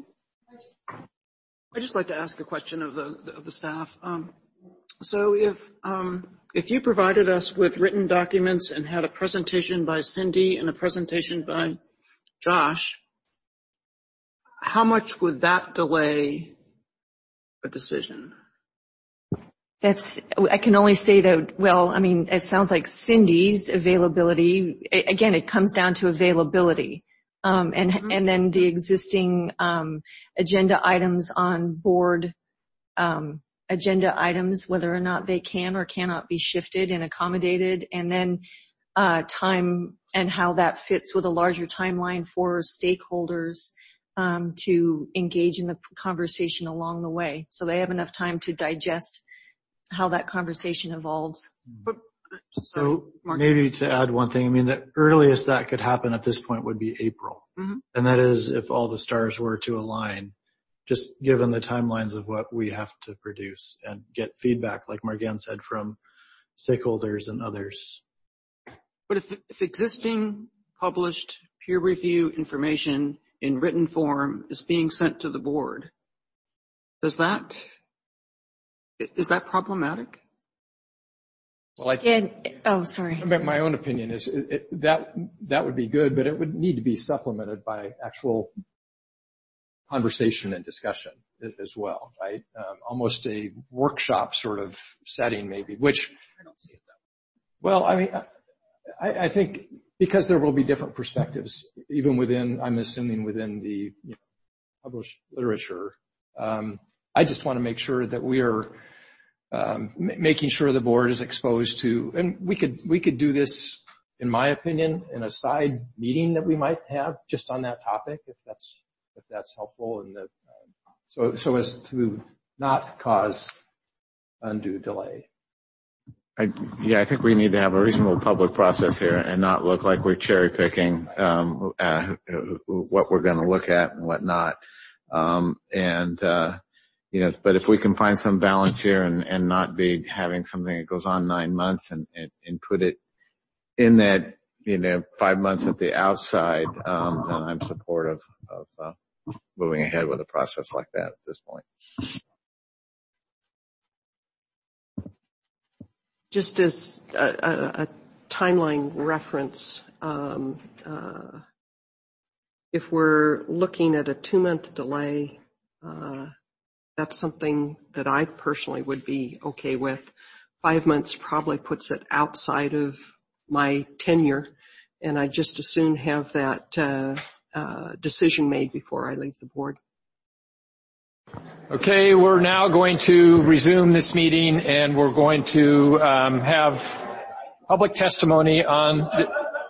I'd just like to ask a question of the, of the staff. Um, so if, um, if you provided us with written documents and had a presentation by Cindy and a presentation by Josh, how much would that delay a decision? That's, I can only say that, well, I mean, it sounds like Cindy's availability, again, it comes down to availability. Um, and, mm-hmm. and then the existing, um, agenda items on board, um, agenda items, whether or not they can or cannot be shifted and accommodated, and then, uh, time and how that fits with a larger timeline for stakeholders, um, to engage in the conversation along the way. So they have enough time to digest how that conversation evolves. But, so maybe to add one thing, I mean, the earliest that could happen at this point would be April. Mm-hmm. And that is if all the stars were to align, just given the timelines of what we have to produce and get feedback, like Margan said, from stakeholders and others. But if, if existing published peer review information in written form is being sent to the board, does that, is that problematic? Well, I, yeah, oh, sorry. My own opinion is it, it, that that would be good, but it would need to be supplemented by actual conversation and discussion as well, right? Um, almost a workshop sort of setting, maybe. Which I don't see it that Well, I mean, I, I think because there will be different perspectives, even within, I'm assuming within the you know, published literature, um, I just want to make sure that we are um, m- making sure the board is exposed to, and we could we could do this, in my opinion, in a side meeting that we might have just on that topic, if that's if that's helpful, and that uh, so so as to not cause undue delay. I, yeah, I think we need to have a reasonable public process here and not look like we're cherry picking um, uh, what we're going to look at and what not. Um, and uh, you know, but if we can find some balance here and, and not be having something that goes on nine months and, and, and put it in that, you know, five months at the outside, um, then I'm supportive of uh, moving ahead with a process like that at this point. Just as a, a, a timeline reference, um, uh, if we're looking at a two-month delay, uh, that's something that I personally would be okay with. Five months probably puts it outside of my tenure, and I just as soon have that uh, uh, decision made before I leave the board. Okay, we're now going to resume this meeting, and we're going to um, have public testimony on the...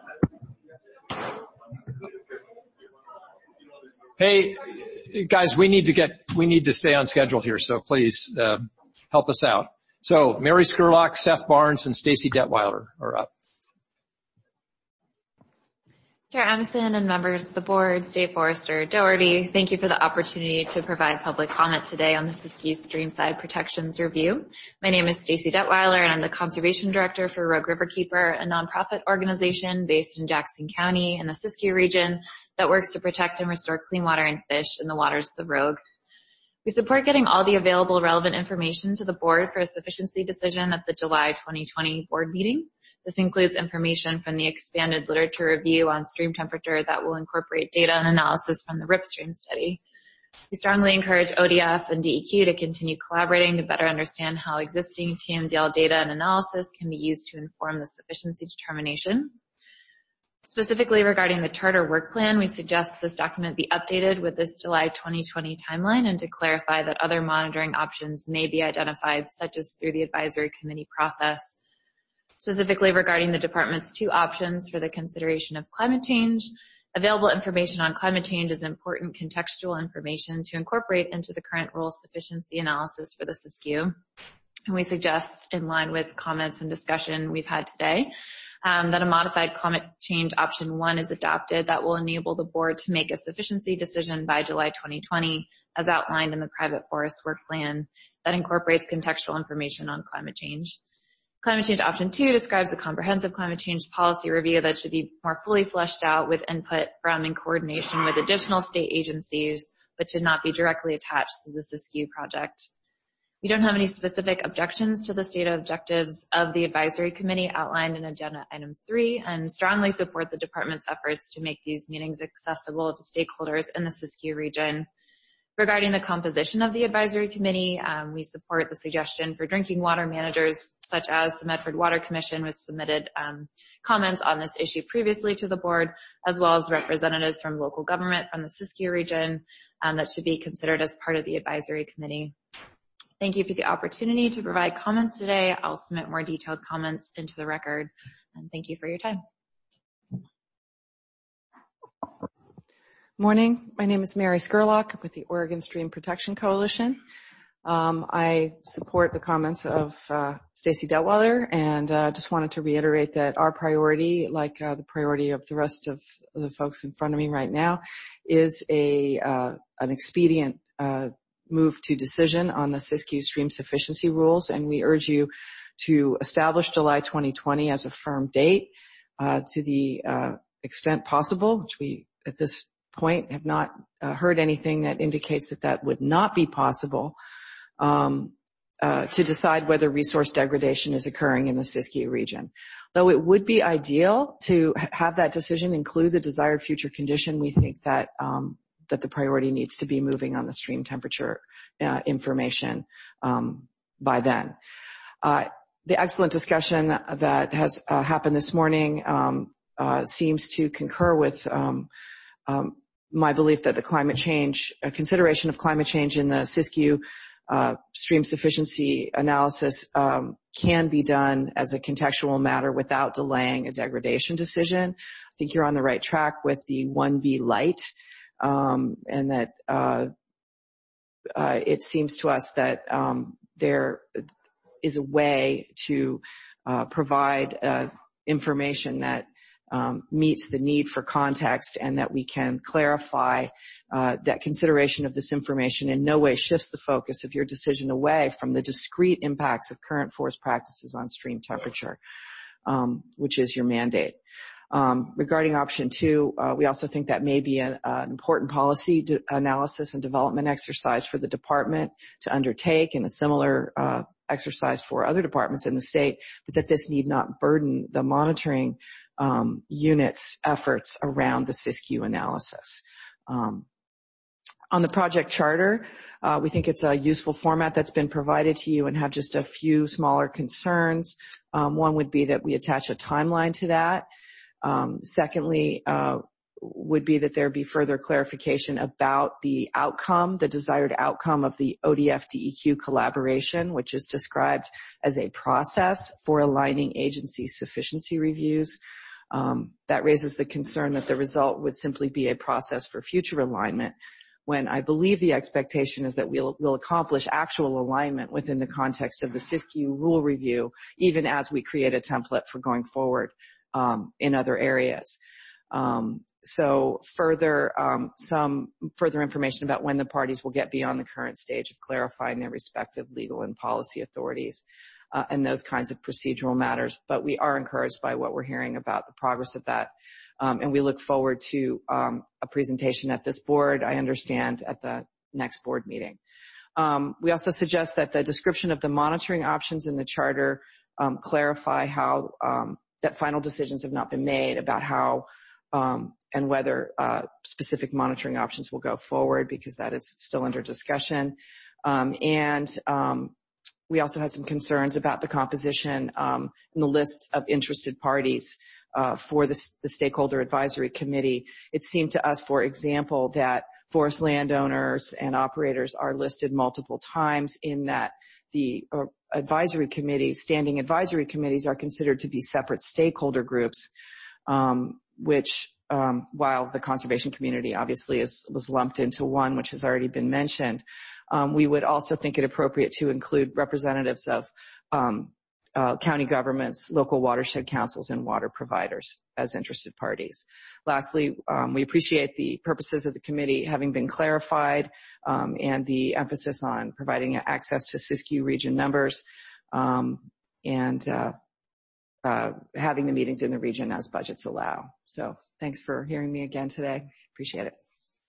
Hey, guys, we need to get we need to stay on schedule here, so please uh, help us out. So Mary Skurlock, Seth Barnes, and Stacy Detweiler are up. Chair Emerson and members of the board, State Forester Doherty, thank you for the opportunity to provide public comment today on the Siskiyou Streamside Protections Review. My name is Stacy Detweiler, and I'm the Conservation Director for Rogue Riverkeeper, a nonprofit organization based in Jackson County in the Siskiyou region that works to protect and restore clean water and fish in the waters of the Rogue. We support getting all the available relevant information to the board for a sufficiency decision at the July twenty twenty board meeting. This includes information from the expanded literature review on stream temperature that will incorporate data and analysis from the R I P stream study. We strongly encourage O D F and D E Q to continue collaborating to better understand how existing T M D L data and analysis can be used to inform the sufficiency determination. Specifically regarding the charter work plan, we suggest this document be updated with this July twenty twenty timeline and to clarify that other monitoring options may be identified, such as through the advisory committee process. Specifically regarding the department's two options for the consideration of climate change, available information on climate change is important contextual information to incorporate into the current rule sufficiency analysis for the Siskiyou. And we suggest, in line with comments and discussion we've had today, um, that a modified climate change option one is adopted that will enable the board to make a sufficiency decision by July twenty twenty, as outlined in the private forest work plan that incorporates contextual information on climate change. Climate change option two describes a comprehensive climate change policy review that should be more fully fleshed out with input from and coordination with additional state agencies, but should not be directly attached to the Siskiyou project. We don't have any specific objections to the stated objectives of the advisory committee outlined in agenda item three and strongly support the department's efforts to make these meetings accessible to stakeholders in the Siskiyou region. Regarding the composition of the advisory committee, um, we support the suggestion for drinking water managers, such as the Medford Water Commission, which submitted um, comments on this issue previously to the board, as well as representatives from local government from the Siskiyou region, um, that should be considered as part of the advisory committee. Thank you for the opportunity to provide comments today. I'll submit more detailed comments into the record, and thank you for your time. Morning. My name is Mary Skurlock with the Oregon Stream Protection Coalition. Um, I support the comments of uh, Stacy Detweiler, and uh, just wanted to reiterate that our priority, like uh, the priority of the rest of the folks in front of me right now, is a uh, an expedient uh, move to decision on the Siskiyou stream sufficiency rules, and we urge you to establish July twenty twenty as a firm date uh, to the uh, extent possible, which we at this point have not uh, heard anything that indicates that that would not be possible, um, uh, to decide whether resource degradation is occurring in the Siskiyou region. Though it would be ideal to have that decision include the desired future condition, we think that um, that the priority needs to be moving on the stream temperature uh, information um, by then. Uh, the excellent discussion that has uh, happened this morning um, uh, seems to concur with um, um, my belief that the climate change, a consideration of climate change in the Siskiyou uh, stream sufficiency analysis um, can be done as a contextual matter without delaying a degradation decision. I think you're on the right track with the one B light, um, and that uh, uh, it seems to us that um, there is a way to uh, provide uh, information that um, meets the need for context, and that we can clarify uh, that consideration of this information in no way shifts the focus of your decision away from the discrete impacts of current forest practices on stream temperature, um, which is your mandate. Um, regarding option two, uh, we also think that may be an, uh, an important policy de- analysis and development exercise for the department to undertake, and a similar uh, exercise for other departments in the state, but that this need not burden the monitoring um, unit's efforts around the Siskiyou analysis. Um, on the project charter, uh, we think it's a useful format that's been provided to you, and have just a few smaller concerns. Um, one would be that we attach a timeline to that. Um, secondly, uh, would be that there be further clarification about the outcome, the desired outcome of the O D F D E Q collaboration, which is described as a process for aligning agency sufficiency reviews. Um, that raises the concern that the result would simply be a process for future alignment, when I believe the expectation is that we'll, we'll accomplish actual alignment within the context of the Siskiyou rule review, even as we create a template for going forward um, in other areas. Um, so further, um, some further information about when the parties will get beyond the current stage of clarifying their respective legal and policy authorities, uh, and those kinds of procedural matters. But we are encouraged by what we're hearing about the progress of that. Um, and we look forward to, um, a presentation at this board, I understand, at the next board meeting. Um, we also suggest that the description of the monitoring options in the charter, um, clarify how, um, that final decisions have not been made about how Um, and whether uh, specific monitoring options will go forward, because that is still under discussion. Um, and um, we also had some concerns about the composition um, and the lists of interested parties uh, for the, the Stakeholder Advisory Committee. It seemed to us, for example, that forest landowners and operators are listed multiple times, in that the uh, advisory committees, standing advisory committees, are considered to be separate stakeholder groups. Um, which, um, while the conservation community obviously is, was lumped into one, which has already been mentioned, um, we would also think it appropriate to include representatives of um, uh, county governments, local watershed councils, and water providers as interested parties. Lastly, um, we appreciate the purposes of the committee having been clarified, um, and the emphasis on providing access to Siskiyou region members, um, and uh, Uh, having the meetings in the region as budgets allow. So thanks for hearing me again today. Appreciate it.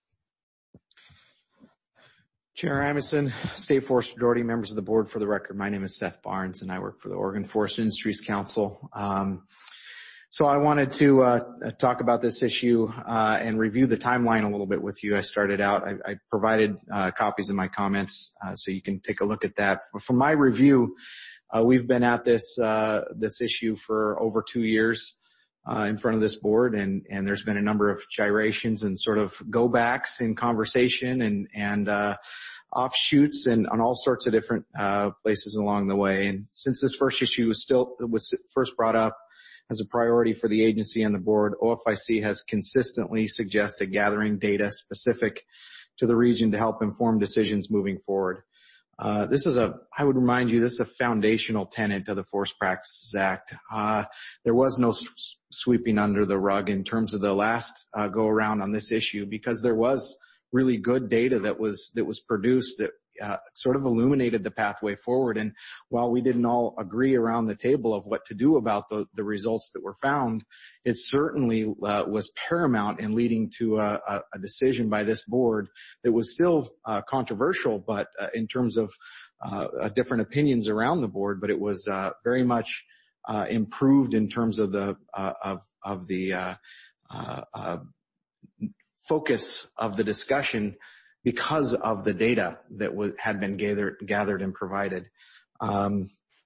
Chair Imison, State Forest Authority, members of the board, for the record, my name is Seth Barnes, and I work for the Oregon Forest Industries Council. Um, so I wanted to uh, talk about this issue uh, and review the timeline a little bit with you. I started out, I, I provided uh, copies of my comments, uh, so you can take a look at that. From my review, Uh, we've been at this, uh, this issue for over two years, uh, in front of this board, and, and there's been a number of gyrations and sort of go-backs in conversation and, and, uh, offshoots and on all sorts of different, uh, places along the way. And since this first issue was still, was first brought up as a priority for the agency and the board, O F I C has consistently suggested gathering data specific to the region to help inform decisions moving forward. Uh, this is a, I would remind you, this is a foundational tenet of the Forest Practices Act. Uh, there was no s- sweeping under the rug in terms of the last uh, go around on this issue, because there was really good data that was, that was produced that uh, sort of illuminated the pathway forward. And while we didn't all agree around the table of what to do about the, the results that were found, it certainly uh, was paramount in leading to a, a, a decision by this board that was still uh, controversial, but uh, in terms of uh, uh, different opinions around the board, but it was uh, very much uh, improved in terms of the uh, of of the uh, uh, uh, focus of the discussion, because of the data that was, had been gathered, gathered and provided. Um,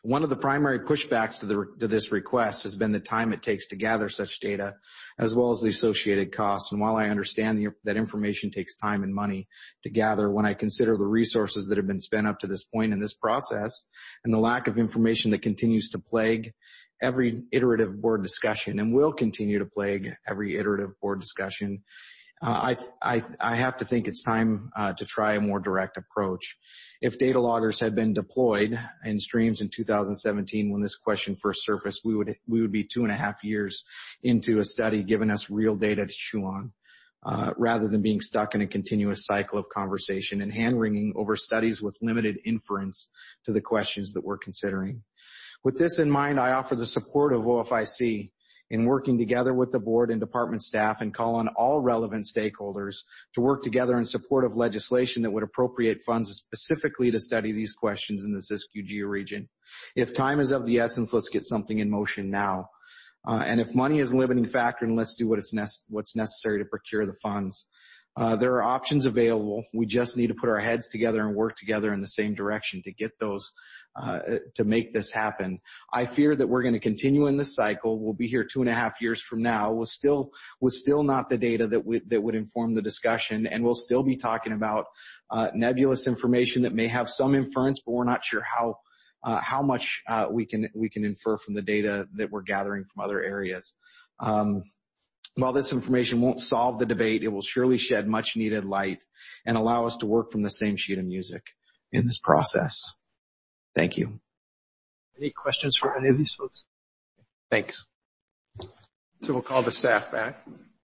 One of the primary pushbacks to, the, to this request has been the time it takes to gather such data, as well as the associated costs. And while I understand the, that information takes time and money to gather, when I consider the resources that have been spent up to this point in this process and the lack of information that continues to plague every iterative board discussion and will continue to plague every iterative board discussion, Uh, I, I, I have to think it's time uh, to try a more direct approach. If data loggers had been deployed in streams in two thousand seventeen when this question first surfaced, we would we would be two and a half years into a study giving us real data to chew on, uh, rather than being stuck in a continuous cycle of conversation and hand-wringing over studies with limited inference to the questions that we're considering. With this in mind, I offer the support of O F I C in working together with the board and department staff and call on all relevant stakeholders to work together in support of legislation that would appropriate funds specifically to study these questions in the Siskiyou Geo region. If time is of the essence, let's get something in motion now. Uh, and if money is a limiting factor, then let's do what it's ne- what's necessary to procure the funds. Uh, there are options available. We just need to put our heads together and work together in the same direction to get those, uh, to make this happen. I fear that we're going to continue in this cycle. We'll be here two and a half years from now with still, with still not the data that would, that would inform the discussion. And we'll still be talking about, uh, nebulous information that may have some inference, but we're not sure how, uh, how much, uh, we can, we can infer from the data that we're gathering from other areas. Um, While this information won't solve the debate, it will surely shed much needed light and allow us to work from the same sheet of music in this process. Thank you. Any questions for any of these folks? Thanks. So we'll call the staff back.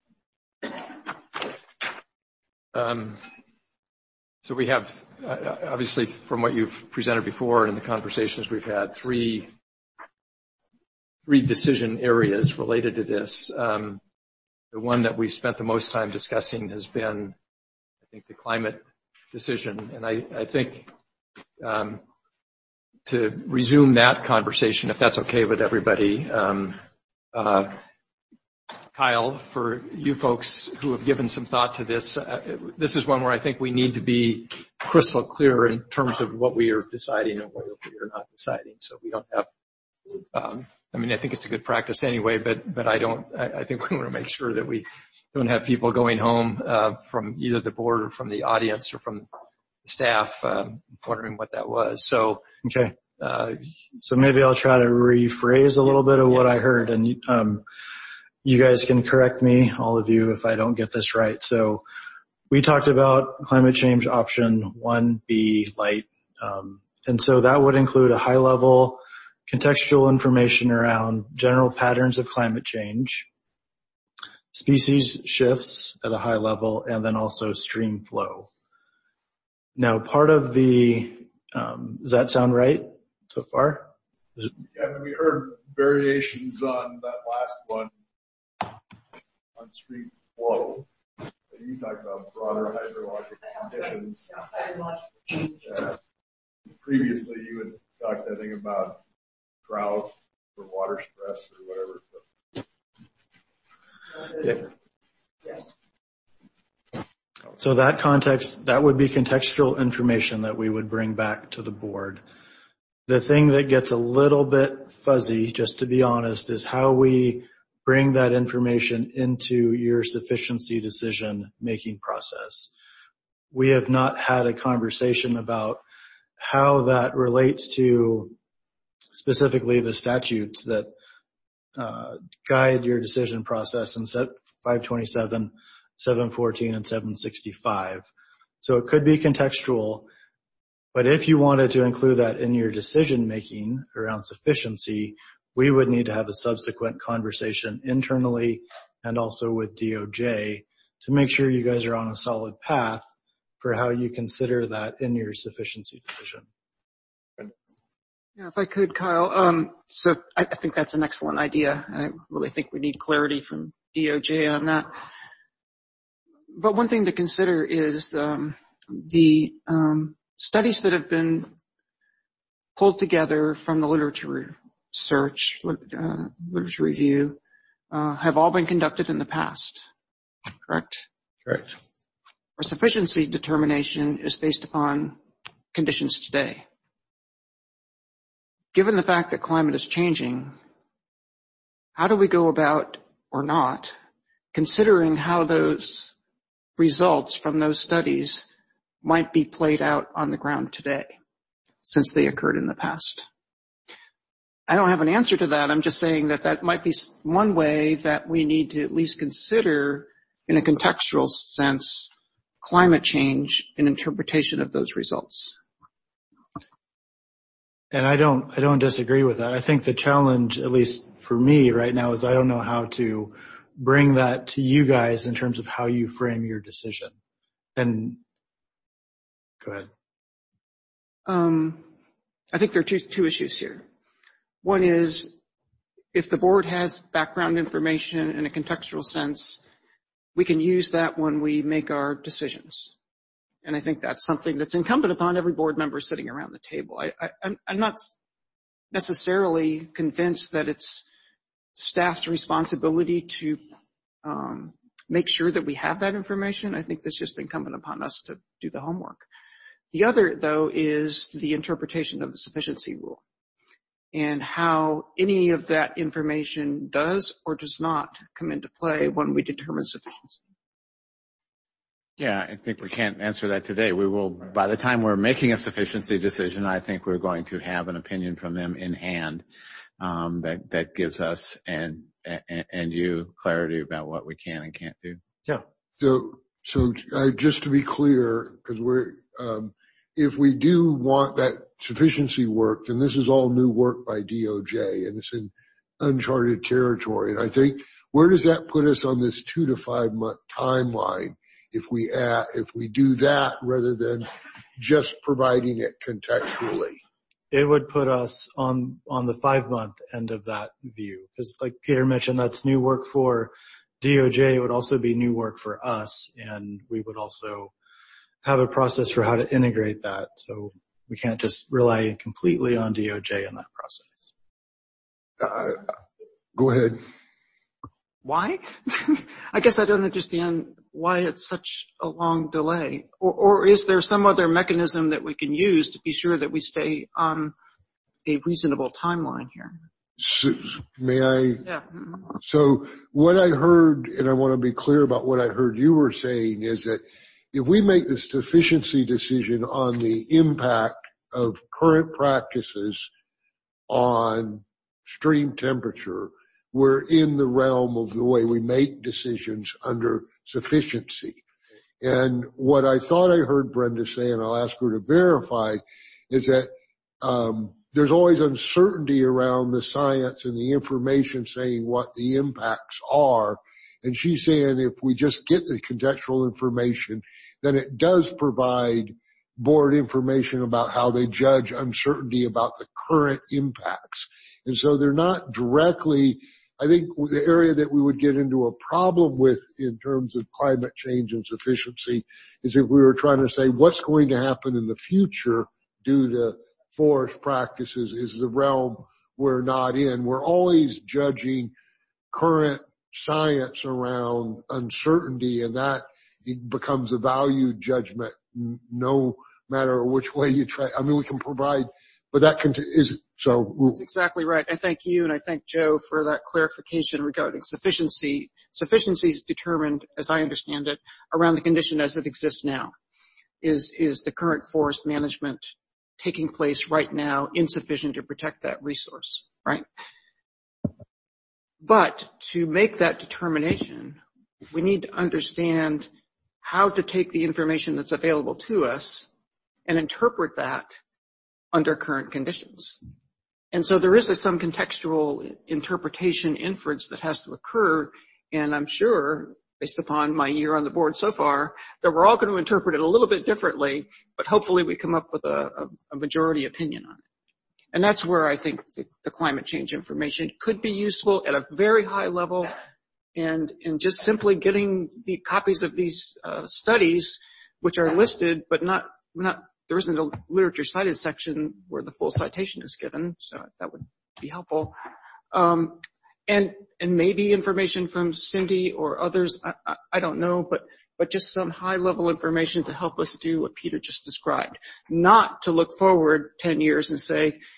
Um, so we have, uh, obviously, from what you've presented before and the conversations we've had, three, three decision areas related to this. Um, The one that we've spent the most time discussing has been, I think, the climate decision. And I, I think um, to resume that conversation, if that's okay with everybody, um, uh, Kyle, for you folks who have given some thought to this, uh, this is one where I think we need to be crystal clear in terms of what we are deciding and what we are not deciding, so we don't have um, I mean, I think it's a good practice anyway, but, but I don't, I, I think we want to make sure that we don't have people going home, uh, from either the board or from the audience or from the staff, um, wondering what that was. So, okay. Uh, so maybe I'll try to rephrase a little bit of what I heard, and, um, you guys can correct me, all of you, if I don't get this right. So we talked about climate change option one B light. Um, and so that would include a high level contextual information around general patterns of climate change, species shifts at a high level, and then also stream flow. Now, part of the, um, does that sound right so far? Yeah, I mean, we heard variations on that last one on stream flow. You talked about broader hydrological conditions. Uh, previously, you had talked, I think, about drought or water stress or whatever. Yeah. So that context, that would be contextual information that we would bring back to the board. The thing that gets a little bit fuzzy, just to be honest, is how we bring that information into your sufficiency decision making process. We have not had a conversation about how that relates to specifically the statutes that uh, guide your decision process in set five twenty-seven, seven fourteen, and seven sixty-five. So it could be contextual, but if you wanted to include that in your decision making around sufficiency, we would need to have a subsequent conversation internally and also with D O J to make sure you guys are on a solid path for how you consider that in your sufficiency decision. Yeah, if I could, Kyle. Um, so I, I think that's an excellent idea. I really think we need clarity from D O J on that. But one thing to consider is um, the um, studies that have been pulled together from the literature search, uh, literature review, uh, have all been conducted in the past, correct? Correct. Our sufficiency determination is based upon conditions today. given the fact that climate is changing, how do we go about, or not, considering how those results from those studies might be played out on the ground today, since they occurred in the past? I don't have an answer to that. I'm just saying that that might be one way that we need to at least consider, in a contextual sense, climate change and interpretation of those results. And I don't, I don't disagree with that. I think the challenge, at least for me right now, is I don't know how to bring that to you guys in terms of how you frame your decision. And go ahead. Um, I think there are two, two issues here. One is, if the board has background information in a contextual sense, we can use that when we make our decisions. And I think that's something that's incumbent upon every board member sitting around the table. I, I, I'm, I'm not necessarily convinced that it's staff's responsibility to um, make sure that we have that information. I think that's just incumbent upon us to do the homework. The other, though, is the interpretation of the sufficiency rule and how any of that information does or does not come into play when we determine sufficiency. Yeah, I think we can't answer that today. We will, by the time we're making a sufficiency decision, I think we're going to have an opinion from them in hand um, that that gives us and, and and you clarity about what we can and can't do. Yeah. So, so uh, just to be clear, because we're um, if we do want that sufficiency work, then this is all new work by D O J, and it's in uncharted territory. And I think, where does that put us on this two to five month timeline if we add, if we do that rather than just providing it contextually? It would put us on on the five month end of that view, because like Peter mentioned, that's new work for D O J. It would also be new work for us, and we would also have a process for how to integrate that. So we can't just rely completely on D O J in that process. Uh, go ahead. Why? I guess I don't understand why it's such a long delay. Or, or is there some other mechanism that we can use to be sure that we stay on a reasonable timeline here? So, may I? Yeah. So what I heard, and I want to be clear about what I heard you were saying, is that if we make the sufficiency decision on the impact of current practices on stream temperature, we're in the realm of the way we make decisions under sufficiency. And what I thought I heard Brenda say, and I'll ask her to verify, is that um there's always uncertainty around the science and the information saying what the impacts are. And she's saying if we just get the contextual information, then it does provide board information about how they judge uncertainty about the current impacts. And so they're not directly, I think the area that we would get into a problem with in terms of climate change and sufficiency is if we were trying to say what's going to happen in the future due to forest practices is the realm we're not in. We're always judging current science around uncertainty, and that it becomes a value judgment no matter which way you try. I mean, we can provide, but that can, is, so. That's exactly right. I thank you and I thank Joe for that clarification regarding sufficiency. Sufficiency is determined, as I understand it, around the condition as it exists now. Is, is the current forest management taking place right now insufficient to protect that resource, right? But to make that determination, we need to understand how to take the information that's available to us and interpret that under current conditions. And so there is a, some contextual interpretation inference that has to occur, and I'm sure, based upon my year on the board so far, that we're all going to interpret it a little bit differently, but hopefully we come up with a, a, a majority opinion on it. And that's where I think the, the climate change information could be useful at a very high level, and, and just simply getting the copies of these uh, studies, which are listed, but not, not, there isn't a literature cited section where the full citation is given, so that would be helpful. Um, and, and maybe information from Cindy or others, I, I, I don't know, but, but just some high level information to help us do what Peter just described. Not to look forward ten years and say,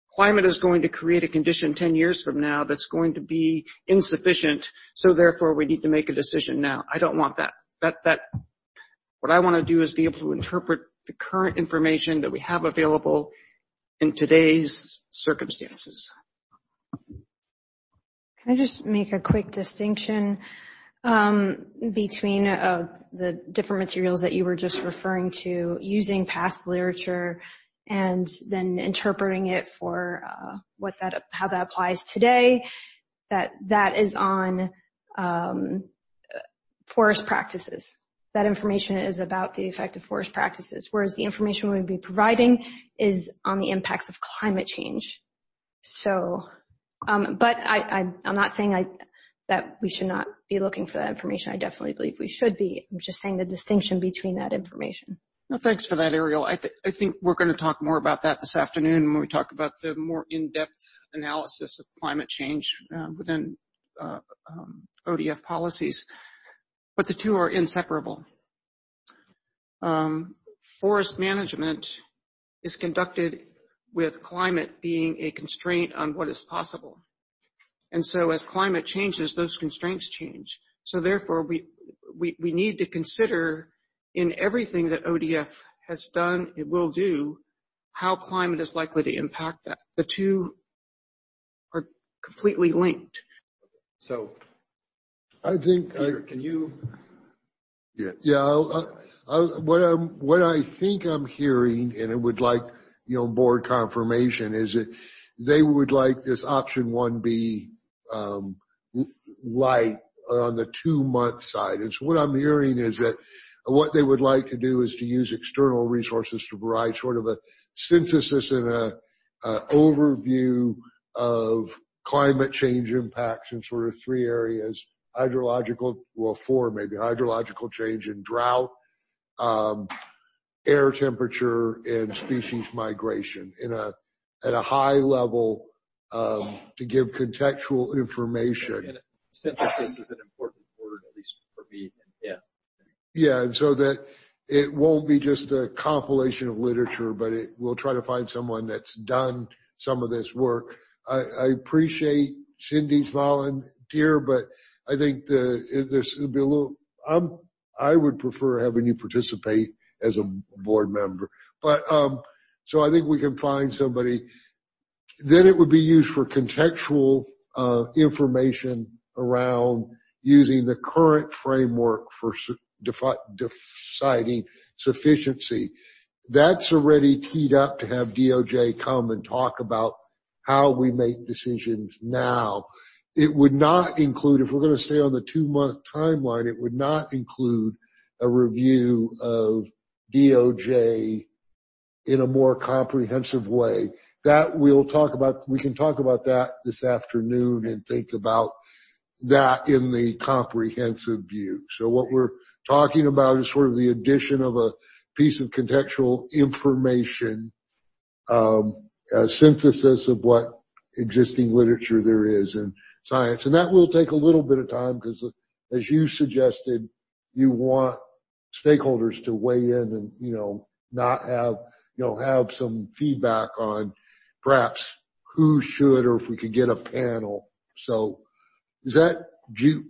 climate is going to create a condition ten years from now that's going to be insufficient, so therefore we need to make a decision now. I don't want that. That, that, what I want to do is be able to interpret the current information that we have available in today's circumstances. Can I just make a quick distinction um, between uh, the different materials that you were just referring to, using past literature and then interpreting it for uh, what that, how that applies today? That that is on um, forest practices. That information is about the effect of forest practices, whereas the information we'll be providing is on the impacts of climate change. So, um, but I, I, I'm not saying I, that we should not be looking for that information. I definitely believe we should be. I'm just saying the distinction between that information. No, thanks for that, Ariel. I, th- I think we're going to talk more about that this afternoon when we talk about the more in-depth analysis of climate change uh, within uh, um, O D F policies. But the two are inseparable. Um, forest management is conducted with climate being a constraint on what is possible. And so as climate changes, those constraints change. So therefore, we, we, we need to consider in everything that O D F has done, it will do, how climate is likely to impact that. The two are completely linked. So I think, Peter, I, can you? Yeah, yeah. I, I, what I'm, what I think I'm hearing, and it would like, you know, board confirmation, is that they would like this option one be um, light on the two month side. And so what I'm hearing is that what they would like to do is to use external resources to provide sort of a synthesis and a, a overview of climate change impacts in sort of three areas: hydrological, well, four maybe, hydrological change and drought, um, air temperature, and species migration in a, at a high level, um, to give contextual information. And synthesis is an important word, at least for me. Yeah. Yeah, and so that it won't be just a compilation of literature, but it, we'll try to find someone that's done some of this work. I, I appreciate Cindy's volunteer, but I think the, this would be a little, I'm, I would prefer having you participate as a board member. But, um, so I think we can find somebody. Then it would be used for contextual, uh, information around using the current framework for defi- deciding sufficiency. That's already teed up to have D O J come and talk about how we make decisions now. It would not include, if we're going to stay on the two-month timeline, it would not include a review of D O J in a more comprehensive way. That we'll talk about, we can talk about that this afternoon and think about that in the comprehensive view. So what we're talking about is sort of the addition of a piece of contextual information, um, a synthesis of what existing literature there is in science. And that will take a little bit of time because, as you suggested, you want stakeholders to weigh in and, you know, not have, you know, have some feedback on perhaps who should, or if we could get a panel. So is that, do you,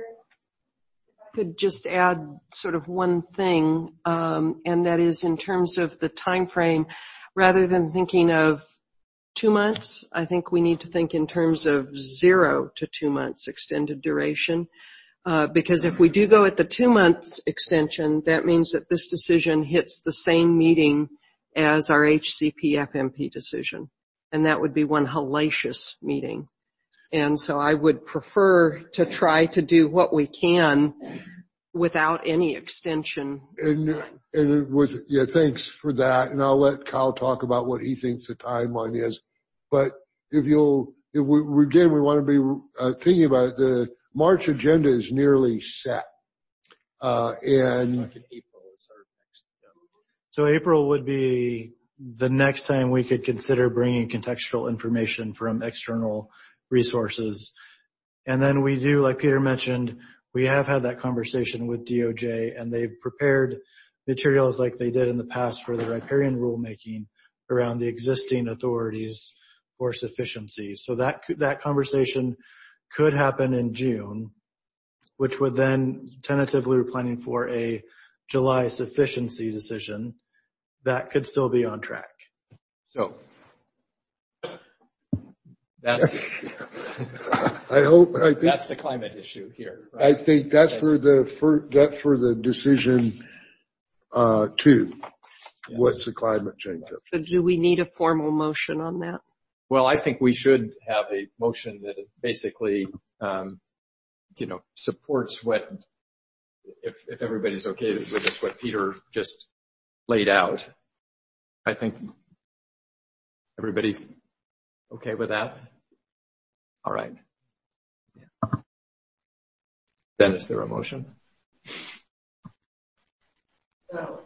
could just add sort of one thing, um, and that is in terms of the time frame, rather than thinking of two months, I think we need to think in terms of zero to two months extended duration. Uh, because if we do go at the two months extension, that means that this decision hits the same meeting as our H C P F M P decision. And that would be one hellacious meeting. And so I would prefer to try to do what we can without any extension. And, and with, yeah, thanks for that. And I'll let Kyle talk about what he thinks the timeline is. But if you'll, if we, again, we want to be uh, thinking about it, the March agenda is nearly set. Uh, and so April would be the next time we could consider bringing contextual information from external resources. And then we do, like Peter mentioned, we have had that conversation with D O J, and they've prepared materials like they did in the past for the riparian rulemaking around the existing authorities for sufficiency. So that that conversation could happen in June, which would then tentatively we're planning for a July sufficiency decision that could still be on track. So that's I hope I think that's the climate issue here. Right? I think that's yes. for the for that's for the decision uh two. Yes. What's the climate change? So do we need a formal motion on that? Well, I think we should have a motion that basically, um, you know, supports what, if, if everybody's okay with this, what Peter just laid out. I think everybody okay with that? All right. Yeah. Then is there a motion? So,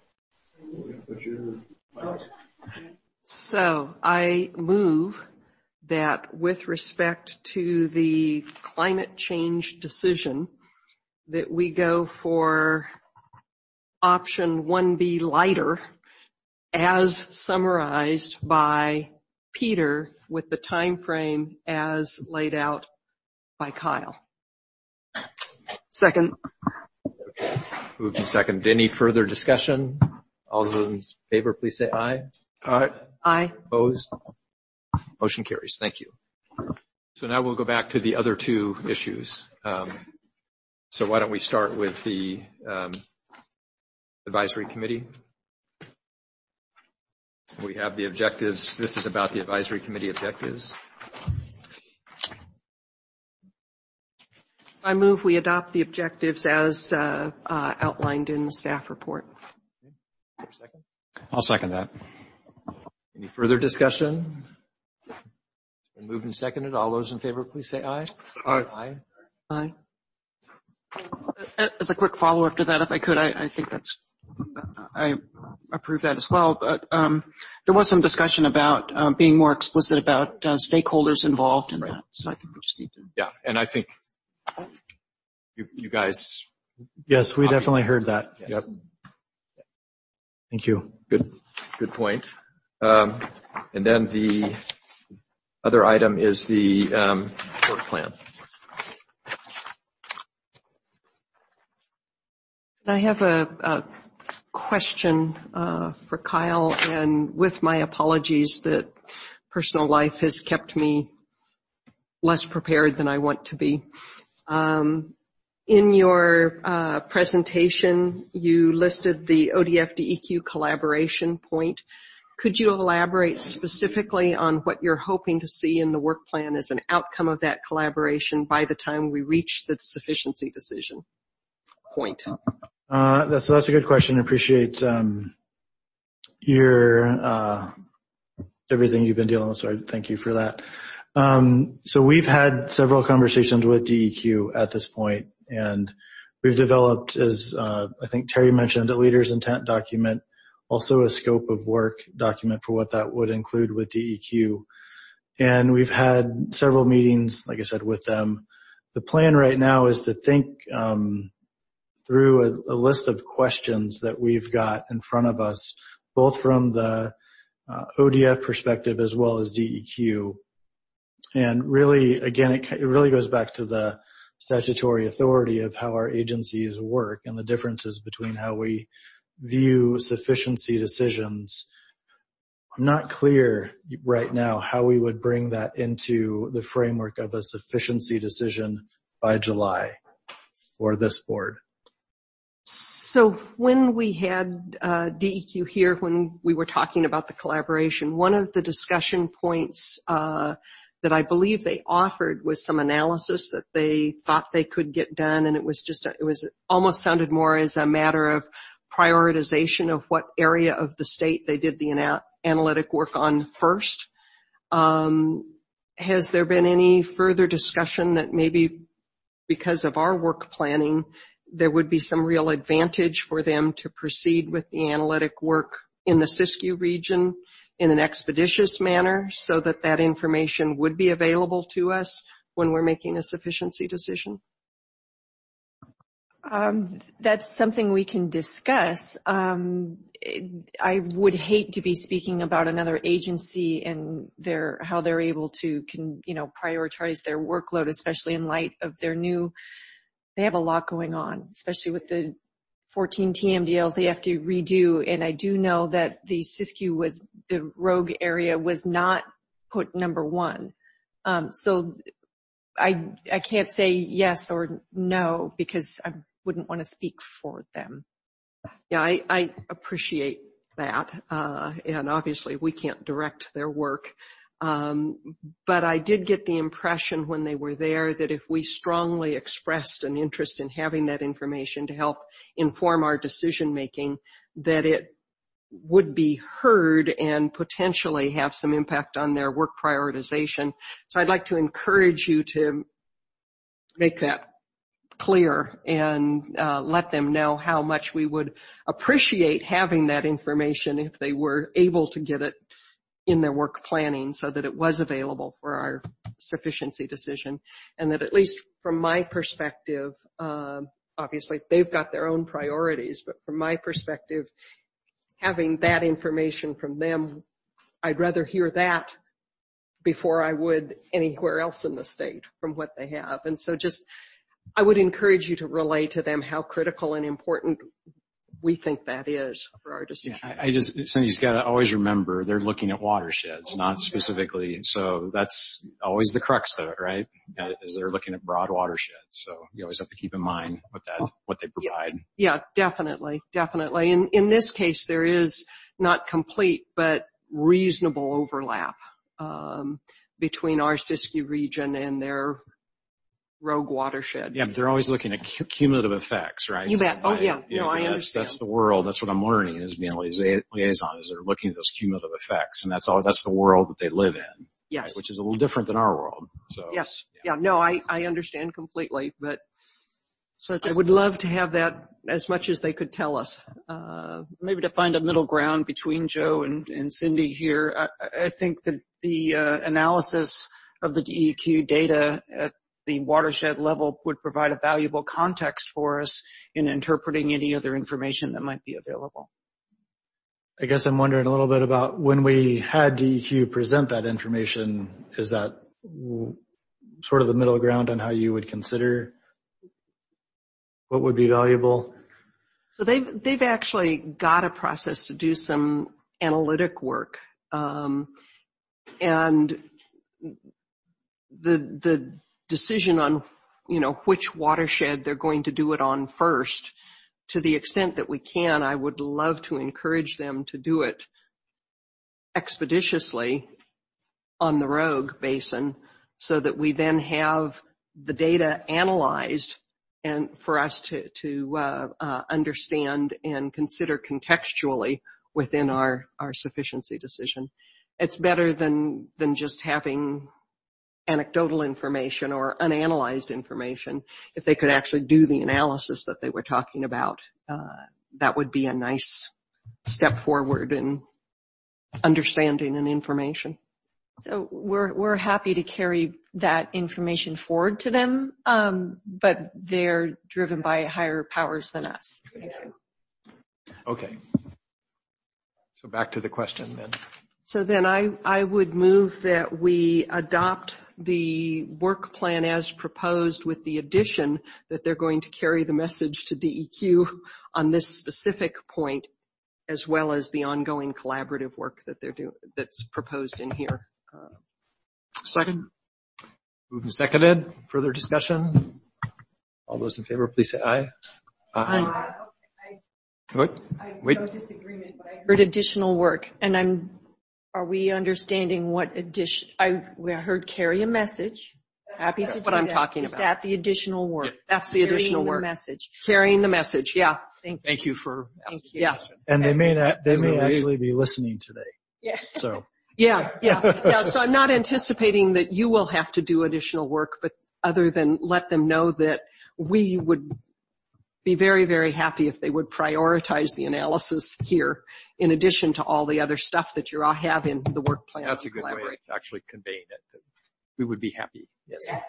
so I move that with respect to the climate change decision, that we go for option one B lighter as summarized by Peter with the time frame as laid out by Kyle. Second. Okay. Moved and second. Any further discussion? All those in favor, please say aye. Aye. Aye. Opposed? Motion carries. Thank you. So now we'll go back to the other two issues. Um, so why don't we start with the um, advisory committee? We have the objectives. This is about the advisory committee objectives. I move we adopt the objectives as uh, uh, outlined in the staff report. For a second. I'll second that. Any further discussion? Been moved and seconded. All those in favor, please say aye. Aye. Aye. Aye. As a quick follow-up to that, if I could, I, I think that's, I approve that as well. But um, there was some discussion about uh, being more explicit about uh, stakeholders involved in right. that. So I think we just need to. Yeah, and I think you, you guys. Yes, we definitely heard that. Yes. Yep. Thank you. Good, good point. Um, and then the other item is the um, work plan. I have a, a question uh, for Kyle, and with my apologies that personal life has kept me less prepared than I want to be. Um, in your uh, presentation, you listed the O D F D E Q collaboration point. Could you elaborate specifically on what you're hoping to see in the work plan as an outcome of that collaboration by the time we reach the sufficiency decision point? Uh, that's, that's a good question. I appreciate, um, your, uh, everything you've been dealing with. So thank you for that. Um, so we've had several conversations with D E Q at this point, and we've developed, as, uh, I think Terry mentioned, a leader's intent document, also a scope of work document for what that would include with D E Q. And we've had several meetings, like I said, with them. The plan right now is to think, um, through a, a list of questions that we've got in front of us, both from the uh, O D F perspective as well as D E Q. And really, again, it, it really goes back to the statutory authority of how our agencies work and the differences between how we view sufficiency decisions. I'm not clear right now how we would bring that into the framework of a sufficiency decision by July for this board. So when we had uh, D E Q here, when we were talking about the collaboration, one of the discussion points uh, that I believe they offered was some analysis that they thought they could get done, and it was just a, it was almost sounded more as a matter of prioritization of what area of the state they did the ana- analytic work on first. Um, has there been any further discussion that maybe because of our work planning, there would be some real advantage for them to proceed with the analytic work in the Siskiyou region in an expeditious manner so that that information would be available to us when we're making a sufficiency decision? Um, that's something we can discuss. Um, I would hate to be speaking about another agency and their, how they're able to, can, you know, prioritize their workload, especially in light of their new, they have a lot going on, especially with the fourteen T M D Ls they have to redo. And I do know that the Siskiyou was, the rogue area was not put number one. Um, so I, I can't say yes or no because I wouldn't want to speak for them. Yeah, I, I appreciate that. Uh, and obviously we can't direct their work. Um, but I did get the impression when they were there that if we strongly expressed an interest in having that information to help inform our decision making, that it would be heard and potentially have some impact on their work prioritization. So I'd like to encourage you to make that clear and uh, let them know how much we would appreciate having that information if they were able to get it in their work planning so that it was available for our sufficiency decision. And that at least from my perspective, uh, obviously they've got their own priorities, but from my perspective, having that information from them, I'd rather hear that before I would anywhere else in the state from what they have. And so just, I would encourage you to relay to them how critical and important we think that is for our decision. Yeah, I, I just, Cindy's got to always remember they're looking at watersheds, not specifically. So that's always the crux of it, right? Is they're looking at broad watersheds. So you always have to keep in mind what that, what they provide. Yeah, yeah, definitely, definitely. In, in this case, there is not complete, but reasonable overlap, um, between our Siskiyou region and their rogue watershed. Yeah, but they're always looking at cu- cumulative effects, right? You bet. So oh by, yeah, you no, know, I that's, understand. That's the world. That's what I'm learning is being a liaison, liaison is they're looking at those cumulative effects, and that's all. That's the world that they live in. Yes, right? Which is a little different than our world. So yes, yeah, yeah no, I I understand completely, but so just, I would love to have that as much as they could tell us. Uh, maybe to find a middle ground between Joe and, and Cindy here. I, I think that the uh, analysis of the D E Q data at the watershed level would provide a valuable context for us in interpreting any other information that might be available. I guess I'm wondering a little bit about when we had D E Q present that information, is that sort of the middle ground on how you would consider what would be valuable? So they've, they've actually got a process to do some analytic work. Um, and the, the decision on, you know, which watershed they're going to do it on first, to the extent that we can, I would love to encourage them to do it expeditiously on the Rogue Basin so that we then have the data analyzed and for us to, to, uh, uh, understand and consider contextually within our, our sufficiency decision. It's better than, than just having anecdotal information or unanalyzed information. If they could actually do the analysis that they were talking about, uh, that would be a nice step forward in understanding and information. So we're we're happy to carry that information forward to them, um, but they're driven by higher powers than us. Thank you. Okay. So back to the question then. So then I, I would move that we adopt the work plan as proposed with the addition that they're going to carry the message to D E Q on this specific point, as well as the ongoing collaborative work that they're doing, that's proposed in here. Uh, Second. Moved and seconded. Further discussion? All those in favor, please say aye. Aye. Aye. Wait. Wait. No disagreement, but I heard additional work, and I'm. Are we understanding what addition? I, I heard carry a message. Happy to do what I'm that. talking Is about. that the additional work? Yeah, that's the additional Carrying the work. Message. Carrying the message. Yeah. Thank you. Thank you for asking. Yeah. And they may not, they may actually be listening today. Yeah. So. Yeah, yeah, yeah. So I'm not anticipating that you will have to do additional work, but other than let them know that we would be very, very happy if they would prioritize the analysis here in addition to all the other stuff that you all have in the work plan. That's a good way of actually conveying it. We would be happy. Yes.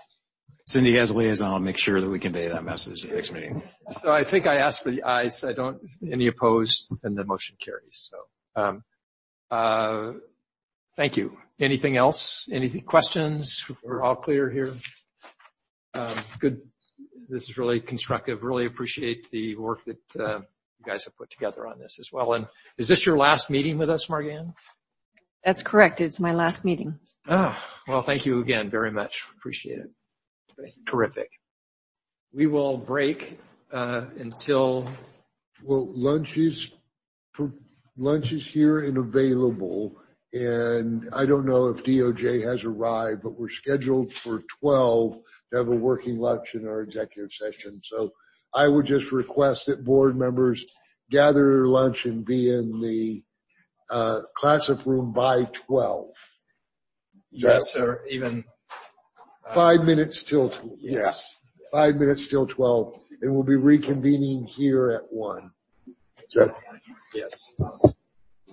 Cindy as liaison, I'll make sure that we convey that message at the next meeting. So I think I asked for the ayes. I don't, any opposed, and the motion carries. So, um, uh, thank you. Anything else? Any questions? We're all clear here. Um, good. This is really constructive. Really appreciate the work that uh, you guys have put together on this as well. And is this your last meeting with us, Margann? That's correct. It's my last meeting. Ah, well, thank you again very much. Appreciate it. Terrific. We will break uh, until. Well, lunch is lunch is here and available, and I don't know if D O J has arrived, but we're scheduled for twelve to have a working lunch in our executive session. So I would just request that board members gather their lunch and be in the uh, class-up room by twelve. Yes, or even. Five minutes till, yes. yeah, five minutes till twelve, and we'll be reconvening here at one. So, yes.